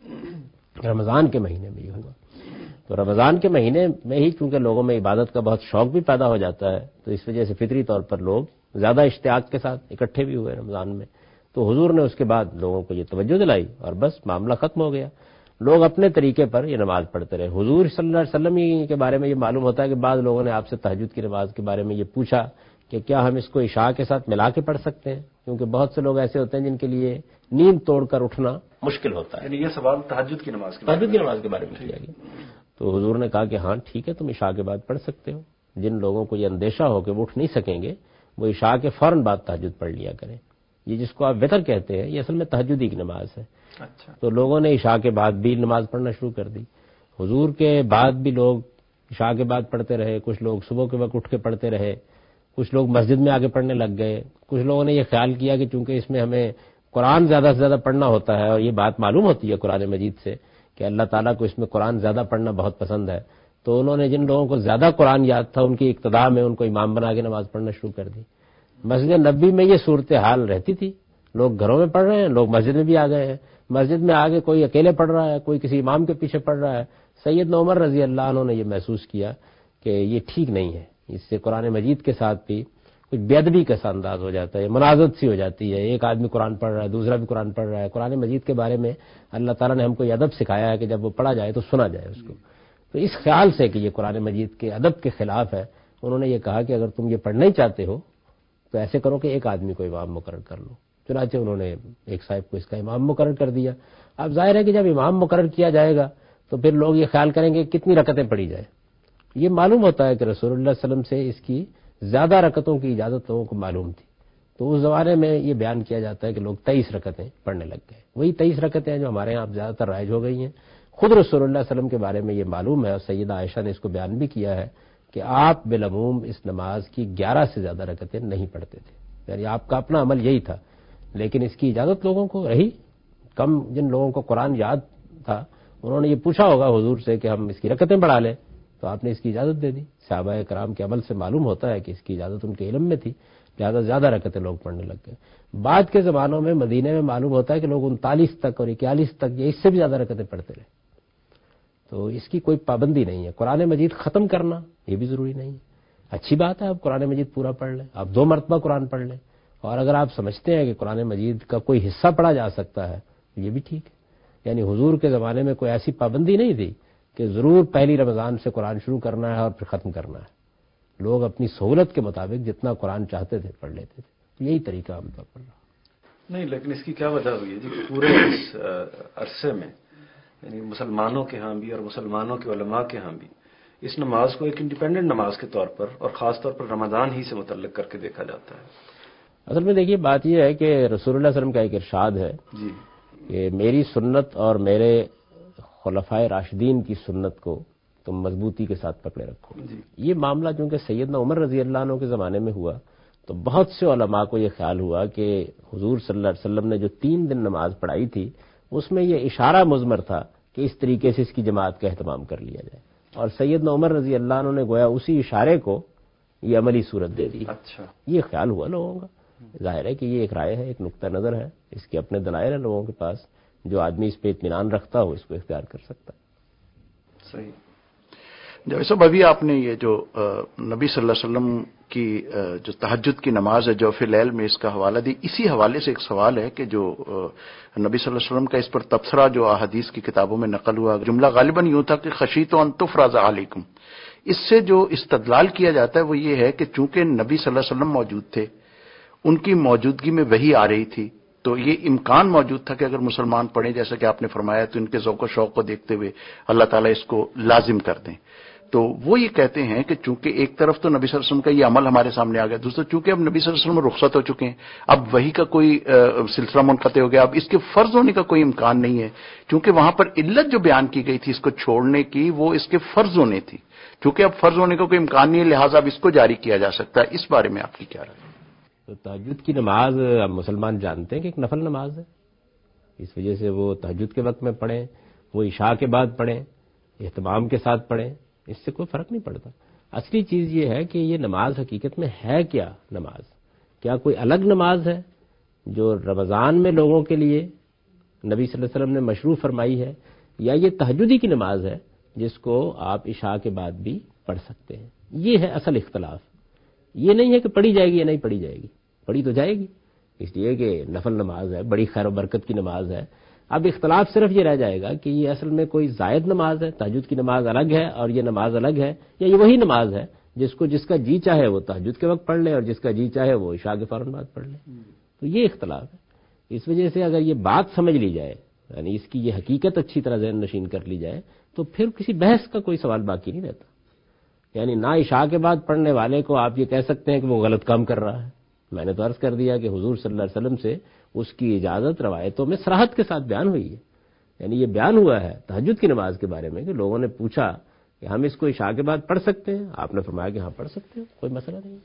رمضان کے مہینے میں یہ ہوا. تو رمضان کے مہینے میں ہی چونکہ لوگوں میں عبادت کا بہت شوق بھی پیدا ہو جاتا ہے, تو اس وجہ سے فطری طور پر لوگ زیادہ اشتیاق کے ساتھ اکٹھے بھی ہوئے رمضان میں. تو حضور نے اس کے بعد لوگوں کو یہ توجہ دلائی اور بس معاملہ ختم ہو گیا. لوگ اپنے طریقے پر یہ نماز پڑھتے رہے. حضور صلی اللہ علیہ وسلم کے بارے میں یہ معلوم ہوتا ہے کہ بعض لوگوں نے آپ سے تہجد کی نماز کے بارے میں یہ پوچھا کہ کیا ہم اس کو عشاء کے ساتھ ملا کے پڑھ سکتے ہیں, کیونکہ بہت سے لوگ ایسے ہوتے ہیں جن کے لیے نیند توڑ کر اٹھنا مشکل ہوتا ہے. یعنی یہ سوال تہجد کی نماز کے بارے میں کیا گیا. تو حضور نے کہا کہ ہاں ٹھیک ہے تم عشاء کے بعد پڑھ سکتے ہو. جن لوگوں کو یہ اندیشہ ہو کہ وہ اٹھ نہیں سکیں گے وہ عشاء کے فوراً بعد تہجد پڑھ لیا کریں. یہ جس کو آپ وتر کہتے ہیں یہ اصل میں تہجدی کی نماز ہے. اچھا. تو لوگوں نے عشاء کے بعد بھی نماز پڑھنا شروع کر دی. حضور کے بعد بھی لوگ عشاء کے بعد پڑھتے رہے, کچھ لوگ صبح کے وقت اٹھ کے پڑھتے رہے, کچھ لوگ مسجد میں آگے پڑھنے لگ گئے. کچھ لوگوں نے یہ خیال کیا کہ چونکہ اس میں ہمیں قرآن زیادہ سے زیادہ پڑھنا ہوتا ہے اور یہ بات معلوم ہوتی ہے قرآن مجید سے کہ اللہ تعالیٰ کو اس میں قرآن زیادہ پڑھنا بہت پسند ہے, تو انہوں نے جن لوگوں کو زیادہ قرآن یاد تھا ان کی اقتداء میں ان کو امام بنا کے نماز پڑھنا شروع کر دی. مسجد نبوی میں یہ صورتحال رہتی تھی, لوگ گھروں میں پڑھ رہے ہیں, لوگ مسجد میں بھی آ گئے ہیں. مسجد میں آگے کوئی اکیلے پڑھ رہا ہے, کوئی کسی امام کے پیچھے پڑھ رہا ہے. سیدنا عمر رضی اللہ عنہ نے یہ محسوس کیا کہ یہ ٹھیک نہیں ہے, اس سے قرآن مجید کے ساتھ بھی کچھ بے ادبی کا سا انداز ہو جاتا ہے, منازعت سی ہو جاتی ہے. ایک آدمی قرآن پڑھ رہا ہے, دوسرا بھی قرآن پڑھ رہا ہے. قرآن مجید کے بارے میں اللہ تعالیٰ نے ہم کو یہ ادب سکھایا ہے کہ جب وہ پڑھا جائے تو سنا جائے اس کو. تو اس خیال سے کہ یہ قرآن مجید کے ادب کے خلاف ہے, انہوں نے یہ کہا کہ اگر تم یہ پڑھنا ہی چاہتے ہو تو ایسے کرو کہ ایک آدمی کو امام مقرر کر لو. چنانچہ انہوں نے ایک صاحب کو اس کا امام مقرر کر دیا. اب ظاہر ہے کہ جب امام مقرر کیا جائے گا تو پھر لوگ یہ خیال کریں گے کتنی رکعتیں پڑھی جائے. یہ معلوم ہوتا ہے کہ رسول اللہ صلی اللہ علیہ وسلم سے اس کی زیادہ رکعتوں کی اجازت لوگوں کو معلوم تھی. تو اس زمانے میں یہ بیان کیا جاتا ہے کہ لوگ 23 رکعتیں پڑھنے لگ گئے. وہی 23 رکعتیں ہیں جو ہمارے یہاں اب زیادہ تر رائج ہو گئی ہیں. خود رسول اللہ صلی اللہ علیہ وسلم کے بارے میں یہ معلوم ہے اور سیدہ عائشہ نے اس کو بیان بھی کیا ہے کہ آپ بالعموم اس نماز کی 11 سے زیادہ رکعتیں نہیں پڑھتے تھے. یعنی آپ کا اپنا عمل یہی تھا، لیکن اس کی اجازت لوگوں کو رہی. کم جن لوگوں کو قرآن یاد تھا انہوں نے یہ پوچھا ہوگا حضور سے کہ ہم اس کی رکعتیں بڑھا لیں، تو آپ نے اس کی اجازت دے دی. صحابہ کرام کے عمل سے معلوم ہوتا ہے کہ اس کی اجازت ان کے علم میں تھی، لہٰذا زیادہ رکعتیں لوگ پڑھنے لگ گئے. بعد کے زمانوں میں مدینے میں معلوم ہوتا ہے کہ لوگ 39 تک اور 41 تک یا اس سے بھی زیادہ رکعتیں پڑھتے رہے. تو اس کی کوئی پابندی نہیں ہے. قرآن مجید ختم کرنا یہ بھی ضروری نہیں ہے. اچھی بات ہے آپ قرآن مجید پورا پڑھ لیں، آپ 2 مرتبہ قرآن پڑھ لیں، اور اگر آپ سمجھتے ہیں کہ قرآن مجید کا کوئی حصہ پڑھا جا سکتا ہے یہ بھی ٹھیک ہے. یعنی حضور کے زمانے میں کوئی ایسی پابندی نہیں تھی کہ ضرور پہلی رمضان سے قرآن شروع کرنا ہے اور پھر ختم کرنا ہے. لوگ اپنی سہولت کے مطابق جتنا قرآن چاہتے تھے پڑھ لیتے تھے. یہی طریقہ عام طور پر رہا. نہیں، لیکن اس کی کیا وجہ ہوئی ہے جی پورے اس عرصے میں، یعنی مسلمانوں کے ہاں بھی اور مسلمانوں کے علماء کے ہاں بھی اس نماز کو ایک انڈیپینڈنٹ نماز کے طور پر اور خاص طور پر رمضان ہی سے متعلق کر کے دیکھا جاتا ہے. اصل میں دیکھیے بات یہ ہے کہ رسول اللہ صلی اللہ علیہ وسلم کا ایک ارشاد ہے جی کہ میری سنت اور میرے خلفائے راشدین کی سنت کو تم مضبوطی کے ساتھ پکڑے رکھو. جی. یہ معاملہ چونکہ سیدنا عمر رضی اللہ عنہ کے زمانے میں ہوا تو بہت سے علماء کو یہ خیال ہوا کہ حضور صلی اللہ علیہ وسلم نے جو 3 دن نماز پڑھائی تھی اس میں یہ اشارہ مضمر تھا کہ اس طریقے سے اس کی جماعت کا اہتمام کر لیا جائے، اور سیدنا عمر رضی اللہ عنہ نے گویا اسی اشارے کو یہ عملی صورت دے دی. اچھا، یہ خیال ہوا لوگوں کا. ظاہر ہے کہ یہ ایک رائے ہے، ایک نقطہ نظر ہے، اس کے اپنے دلائل ہیں لوگوں کے پاس. جو آدمی اس پہ اطمینان رکھتا ہو اس کو اختیار کر سکتا ہے. صحیح. جیسا ابھی آپ نے یہ جو نبی صلی اللہ علیہ وسلم کی جو تہجد کی نماز ہے جوف لیل میں اس کا حوالہ دی، اسی حوالے سے ایک سوال ہے کہ جو نبی صلی اللہ علیہ وسلم کا اس پر تبصرہ جو احادیث کی کتابوں میں نقل ہوا، جملہ غالباً یوں تھا کہ خشیت ان تفرض علیکم. اس سے جو استدلال کیا جاتا ہے وہ یہ ہے کہ چونکہ نبی صلی اللہ علیہ وسلم موجود تھے، ان کی موجودگی میں وحی آ رہی تھی، تو یہ امکان موجود تھا کہ اگر مسلمان پڑھیں جیسا کہ آپ نے فرمایا تو ان کے ذوق و شوق کو دیکھتے ہوئے اللہ تعالیٰ اس کو لازم کر دیں. تو وہ یہ کہتے ہیں کہ چونکہ ایک طرف تو نبی صلی اللہ علیہ وسلم کا یہ عمل ہمارے سامنے آ گیا، دوسرا چونکہ اب نبی صلی اللہ علیہ وسلم رخصت ہو چکے ہیں، اب وحی کا کوئی سلسلہ منقطع ہو گیا، اب اس کے فرض ہونے کا کوئی امکان نہیں ہے. چونکہ وہاں پر علت جو بیان کی گئی تھی اس کو چھوڑنے کی وہ اس کے فرض ہونے تھی، چونکہ اب فرض ہونے کا کوئی امکان نہیں ہے لہٰذا اب اس کو جاری کیا جا سکتا ہے. اس بارے میں آپ کی کیا رائے ہے؟ تو تہجد کی نماز اب مسلمان جانتے ہیں کہ ایک نفل نماز ہے، اس وجہ سے وہ تہجد کے وقت میں پڑھیں، وہ عشاء کے بعد پڑھیں، اہتمام کے ساتھ پڑھیں، اس سے کوئی فرق نہیں پڑتا. اصلی چیز یہ ہے کہ یہ نماز حقیقت میں ہے کیا. نماز کیا کوئی الگ نماز ہے جو رمضان میں لوگوں کے لیے نبی صلی اللہ علیہ وسلم نے مشروع فرمائی ہے، یا یہ تہجدی کی نماز ہے جس کو آپ عشاء کے بعد بھی پڑھ سکتے ہیں. یہ ہے اصل اختلاف. یہ نہیں ہے کہ پڑھی جائے گی یا نہیں پڑھی جائے گی، پڑھی تو جائے گی اس لیے کہ نفل نماز ہے، بڑی خیر و برکت کی نماز ہے. اب اختلاف صرف یہ رہ جائے گا کہ یہ اصل میں کوئی زائد نماز ہے، تہجد کی نماز الگ ہے اور یہ نماز الگ ہے، یا یہ وہی نماز ہے جس کا جی چاہے وہ تہجد کے وقت پڑھ لے اور جس کا جی چاہے وہ عشاء کے فوراً بعد پڑھ لے. تو یہ اختلاف ہے. اس وجہ سے اگر یہ بات سمجھ لی جائے، یعنی اس کی یہ حقیقت اچھی طرح ذہن نشین کر لی جائے، تو پھر کسی بحث کا کوئی سوال باقی نہیں رہتا. یعنی نہ عشاء کے بعد پڑھنے والے کو آپ یہ کہہ سکتے ہیں کہ وہ غلط کام کر رہا ہے. میں نے تو عرض کر دیا کہ حضور صلی اللہ علیہ وسلم سے اس کی اجازت روایتوں میں صراحت کے ساتھ بیان ہوئی ہے. یعنی یہ بیان ہوا ہے تہجد کی نماز کے بارے میں کہ لوگوں نے پوچھا کہ ہم اس کو عشاء کے بعد پڑھ سکتے ہیں، آپ نے فرمایا کہ ہاں پڑھ سکتے ہیں، کوئی مسئلہ نہیں.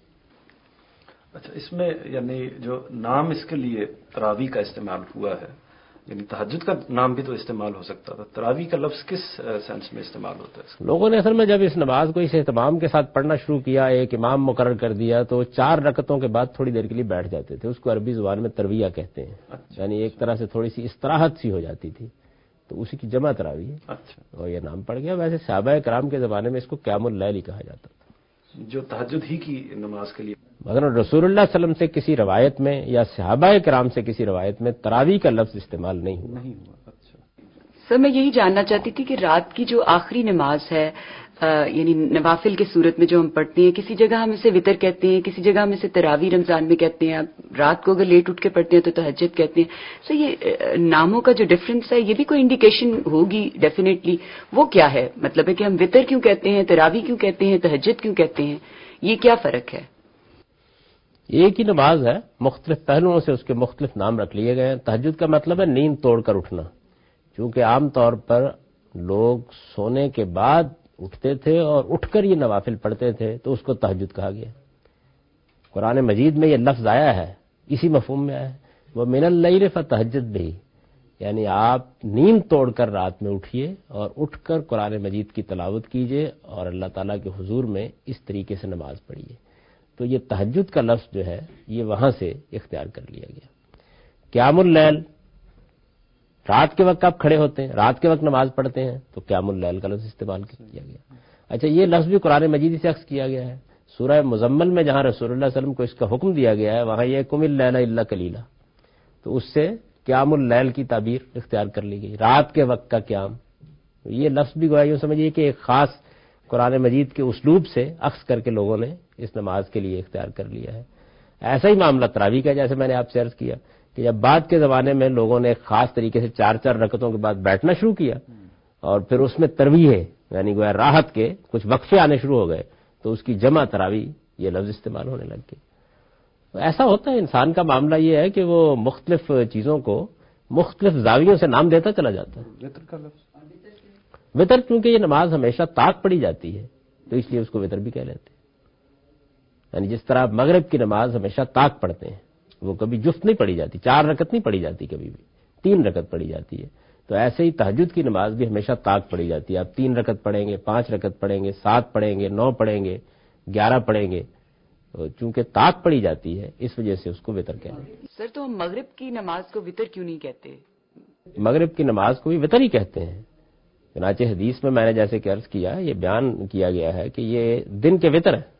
اچھا، اس میں یعنی جو نام اس کے لیے تراویح کا استعمال ہوا ہے، یعنی تہجد کا نام بھی تو استعمال ہو سکتا تھا، تراویح کا لفظ کس سینس میں استعمال ہوتا ہے؟ لوگوں نے اصل میں جب اس نماز کو اس اہتمام کے ساتھ پڑھنا شروع کیا، ایک امام مقرر کر دیا، تو 4 رکعتوں کے بعد تھوڑی دیر کے لیے بیٹھ جاتے تھے. اس کو عربی زبان میں ترویہ کہتے ہیں. اچھا. یعنی ایک طرح سے تھوڑی سی استراحت سی ہو جاتی تھی، تو اسی کی جمع تراویح ہے. اچھا. اور یہ نام پڑ گیا. ویسے صحابہ کرام کے زمانے میں اس کو قیام اللیل ہی کہا جاتا تھا، جو تہجد ہی کی نماز کے لیے. مگر رسول اللہ صلی اللہ علیہ وسلم سے کسی روایت میں یا صحابہ کرام سے کسی روایت میں تراویح کا لفظ استعمال نہیں ہوا. اچھا سر، میں یہی جاننا چاہتی تھی کہ رات کی جو آخری نماز ہے، یعنی نوافل کے صورت میں جو ہم پڑھتے ہیں، کسی جگہ ہم اسے وتر کہتے ہیں، کسی جگہ ہم اسے تراویح رمضان میں کہتے ہیں، رات کو اگر لیٹ اٹھ کے پڑھتے ہیں تو تہجد کہتے ہیں. سو یہ ناموں کا جو ڈفرنس ہے، یہ بھی کوئی انڈیکیشن ہوگی ڈیفینیٹلی. وہ کیا ہے؟ مطلب ہے کہ ہم وتر کیوں کہتے ہیں، تراویح کیوں کہتے ہیں، تہجد کیوں کہتے ہیں؟ یہ کیا فرق ہے؟ ایک ہی نماز ہے، مختلف پہلوؤں سے اس کے مختلف نام رکھ لیے گئے ہیں۔ تہجد کا مطلب ہے نیند توڑ کر اٹھنا، چونکہ عام طور پر لوگ سونے کے بعد اٹھتے تھے اور اٹھ کر یہ نوافل پڑھتے تھے، تو اس کو تہجد کہا گیا۔ قرآن مجید میں یہ لفظ آیا ہے، اسی مفہوم میں آیا ہے، وہ من اللیل فتہجد بہ، یعنی آپ نیند توڑ کر رات میں اٹھیے اور اٹھ کر قرآن مجید کی تلاوت کیجئے اور اللہ تعالیٰ کے حضور میں اس طریقے سے نماز پڑھیے۔ تو یہ تہجد کا لفظ جو ہے یہ وہاں سے اختیار کر لیا گیا۔ قیام اللیل، رات کے وقت آپ کھڑے ہوتے ہیں، رات کے وقت نماز پڑھتے ہیں، تو قیام اللیل کا لفظ استعمال کیا گیا۔ اچھا، یہ لفظ بھی قرآن مجید سے اخذ کیا گیا ہے۔ سورہ مزمل میں جہاں رسول اللہ صلی اللہ علیہ وسلم کو اس کا حکم دیا گیا ہے، وہاں یہ قم اللیل الا قلیلا، تو اس سے قیام اللیل کی تعبیر اختیار کر لی گئی، رات کے وقت کا قیام۔ یہ لفظ بھی گویا یوں سمجھیے کہ ایک خاص قرآن مجید کے اسلوب سے اخذ کر کے لوگوں نے اس نماز کے لیے اختیار کر لیا ہے۔ ایسا ہی معاملہ تراویح کا، جیسے میں نے آپ سے عرض کیا کہ جب بعد کے زمانے میں لوگوں نے ایک خاص طریقے سے 4 رکعتوں کے بعد بیٹھنا شروع کیا اور پھر اس میں ترویح یعنی گویا راحت کے کچھ وقفے آنے شروع ہو گئے، تو اس کی جمع تراویح یہ لفظ استعمال ہونے لگ گئے۔ ایسا ہوتا ہے، انسان کا معاملہ یہ ہے کہ وہ مختلف چیزوں کو مختلف زاویوں سے نام دیتا چلا جاتا ہے۔ وتر کا لفظ، وتر چونکہ یہ نماز ہمیشہ طاق پڑھی جاتی ہے تو اس لیے اس کو وتر بھی کہہ لیتے ہیں۔ یعنی جس طرح آپ مغرب کی نماز ہمیشہ طاق پڑھتے ہیں، وہ کبھی جفت نہیں پڑھی جاتی، 4 رکعت نہیں پڑھی جاتی، کبھی بھی 3 رکعت پڑھی جاتی ہے، تو ایسے ہی تہجد کی نماز بھی ہمیشہ طاق پڑھی جاتی ہے۔ آپ 3 رکعت پڑھیں گے، 5 رکعت پڑھیں گے، 7 پڑھیں گے، 9 پڑھیں گے، 11 پڑھیں گے، چونکہ طاق پڑھی جاتی ہے اس وجہ سے اس کو وتر کہتے ہیں۔ سر، تو ہم مغرب کی نماز کو وتر کیوں نہیں کہتے؟ مغرب کی نماز کو بھی وتر ہی کہتے ہیں، چنانچہ حدیث میں نے جیسے کہ عرض کیا، یہ بیان کیا گیا ہے کہ یہ دن کے وتر ہے۔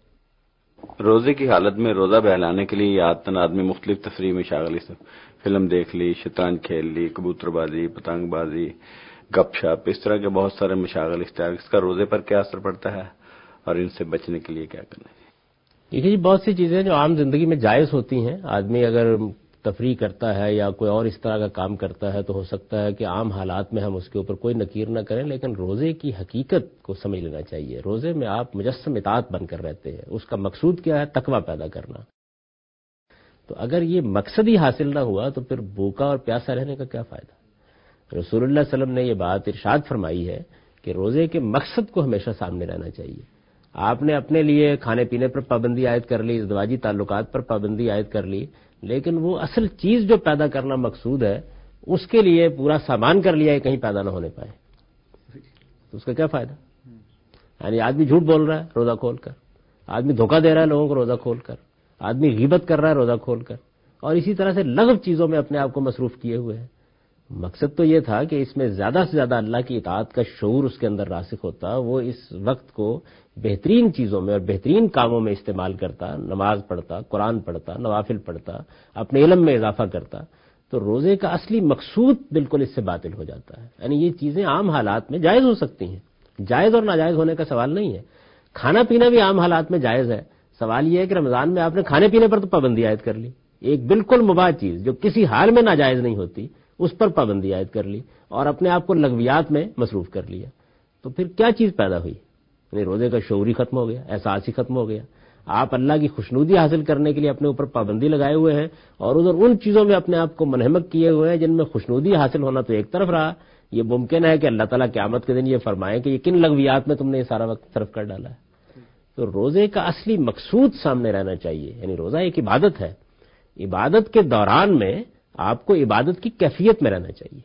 روزے کی حالت میں روزہ بہلانے کے لیے عادتاً آدمی مختلف تفریح میں شاغل، فلم دیکھ لی، شطرنج کھیل لی، کبوتر بازی، پتنگ بازی، گپ شپ، اس طرح کے بہت سارے مشاغل اختیار، اس کا روزے پر کیا اثر پڑتا ہے اور ان سے بچنے کے لیے کیا کرنا ہے؟ دیکھیے جی، بہت سی چیزیں جو عام زندگی میں جائز ہوتی ہیں، آدمی اگر تفریح کرتا ہے یا کوئی اور اس طرح کا کام کرتا ہے تو ہو سکتا ہے کہ عام حالات میں ہم اس کے اوپر کوئی نکیر نہ کریں، لیکن روزے کی حقیقت کو سمجھ لینا چاہیے۔ روزے میں آپ مجسم اطاعت بن کر رہتے ہیں، اس کا مقصود کیا ہے؟ تقوی پیدا کرنا۔ تو اگر یہ مقصد ہی حاصل نہ ہوا تو پھر بھوکا اور پیاسا رہنے کا کیا فائدہ؟ رسول اللہ صلی اللہ علیہ وسلم نے یہ بات ارشاد فرمائی ہے کہ روزے کے مقصد کو ہمیشہ سامنے رہنا چاہیے۔ آپ نے اپنے لیے کھانے پینے پر پابندی عائد کر لی، ازدواجی تعلقات پر پابندی عائد کر لی، لیکن وہ اصل چیز جو پیدا کرنا مقصود ہے اس کے لیے پورا سامان کر لیا ہے، کہیں پیدا نہ ہونے پائے، تو اس کا کیا فائدہ؟ یعنی آدمی جھوٹ بول رہا ہے روزہ کھول کر، آدمی دھوکہ دے رہا ہے لوگوں کو روزہ کھول کر، آدمی غیبت کر رہا ہے روزہ کھول کر، اور اسی طرح سے لغو چیزوں میں اپنے آپ کو مصروف کیے ہوئے ہیں۔ مقصد تو یہ تھا کہ اس میں زیادہ سے زیادہ اللہ کی اطاعت کا شعور اس کے اندر راسخ ہوتا، وہ اس وقت کو بہترین چیزوں میں اور بہترین کاموں میں استعمال کرتا، نماز پڑھتا، قرآن پڑھتا، نوافل پڑھتا، اپنے علم میں اضافہ کرتا، تو روزے کا اصلی مقصود بالکل اس سے باطل ہو جاتا ہے۔ یعنی یہ چیزیں عام حالات میں جائز ہو سکتی ہیں، جائز اور ناجائز ہونے کا سوال نہیں ہے۔ کھانا پینا بھی عام حالات میں جائز ہے، سوال یہ ہے کہ رمضان میں آپ نے کھانے پینے پر تو پابندی عائد کر لی، ایک بالکل مباح چیز جو کسی حال میں ناجائز نہیں ہوتی اس پر پابندی عائد کر لی اور اپنے آپ کو لغویات میں مصروف کر لیا، تو پھر کیا چیز پیدا ہوئی؟ یعنی روزے کا شعور ہی ختم ہو گیا، احساس ہی ختم ہو گیا۔ آپ اللہ کی خوشنودی حاصل کرنے کے لیے اپنے اوپر پابندی لگائے ہوئے ہیں اور ادھر ان چیزوں میں اپنے آپ کو منہمک کیے ہوئے ہیں جن میں خوشنودی حاصل ہونا تو ایک طرف رہا، یہ ممکن ہے کہ اللہ تعالیٰ قیامت کے دن یہ فرمائے کہ یہ کن لغویات میں تم نے یہ سارا وقت صرف کر ڈالا ہے۔ تو روزے کا اصلی مقصود سامنے رہنا چاہیے، یعنی روزہ ایک عبادت ہے، عبادت کے دوران میں آپ کو عبادت کی کیفیت میں رہنا چاہیے۔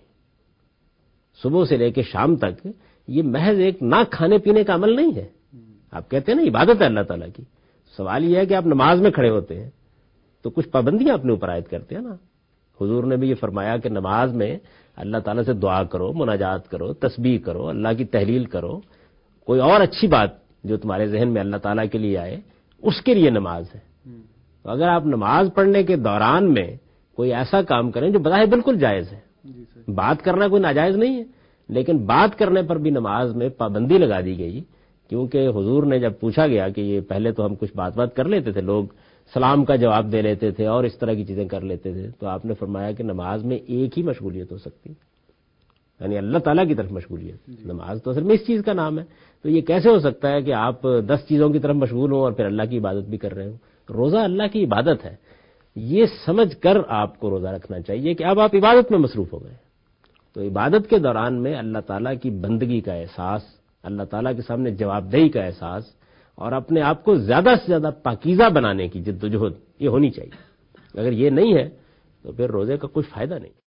صبح سے لے کے شام تک یہ محض ایک نہ کھانے پینے کا عمل نہیں ہے، آپ کہتے ہیں نا عبادت ہے اللہ تعالیٰ کی، سوال یہ ہے کہ آپ نماز میں کھڑے ہوتے ہیں تو کچھ پابندیاں اپنے اوپر عائد کرتے ہیں نا۔ حضور نے بھی یہ فرمایا کہ نماز میں اللہ تعالیٰ سے دعا کرو، مناجات کرو، تسبیح کرو، اللہ کی تحلیل کرو، کوئی اور اچھی بات جو تمہارے ذہن میں اللہ تعالیٰ کے لیے آئے اس کے لیے نماز ہے۔ تو اگر آپ نماز پڑھنے کے دوران میں کوئی ایسا کام کریں جو بظاہر بالکل جائز ہے، بات کرنا کوئی ناجائز نہیں ہے، لیکن بات کرنے پر بھی نماز میں پابندی لگا دی گئی، کیونکہ حضور نے جب پوچھا گیا کہ یہ پہلے تو ہم کچھ بات کر لیتے تھے، لوگ سلام کا جواب دے لیتے تھے اور اس طرح کی چیزیں کر لیتے تھے، تو آپ نے فرمایا کہ نماز میں ایک ہی مشغولیت ہو سکتی، یعنی اللہ تعالیٰ کی طرف مشغولیت۔ نماز تو اصل میں اس چیز کا نام ہے، تو یہ کیسے ہو سکتا ہے کہ آپ 10 چیزوں کی طرف مشغول ہوں اور پھر اللہ کی عبادت بھی کر رہے ہوں؟ روزہ اللہ کی عبادت ہے، یہ سمجھ کر آپ کو روزہ رکھنا چاہیے کہ اب آپ عبادت میں مصروف ہو گئے. تو عبادت کے دوران میں اللہ تعالیٰ کی بندگی کا احساس، اللہ تعالیٰ کے سامنے جواب دہی کا احساس اور اپنے آپ کو زیادہ سے زیادہ پاکیزہ بنانے کی جد و جہد یہ ہونی چاہیے. اگر یہ نہیں ہے تو پھر روزے کا کوئی فائدہ نہیں.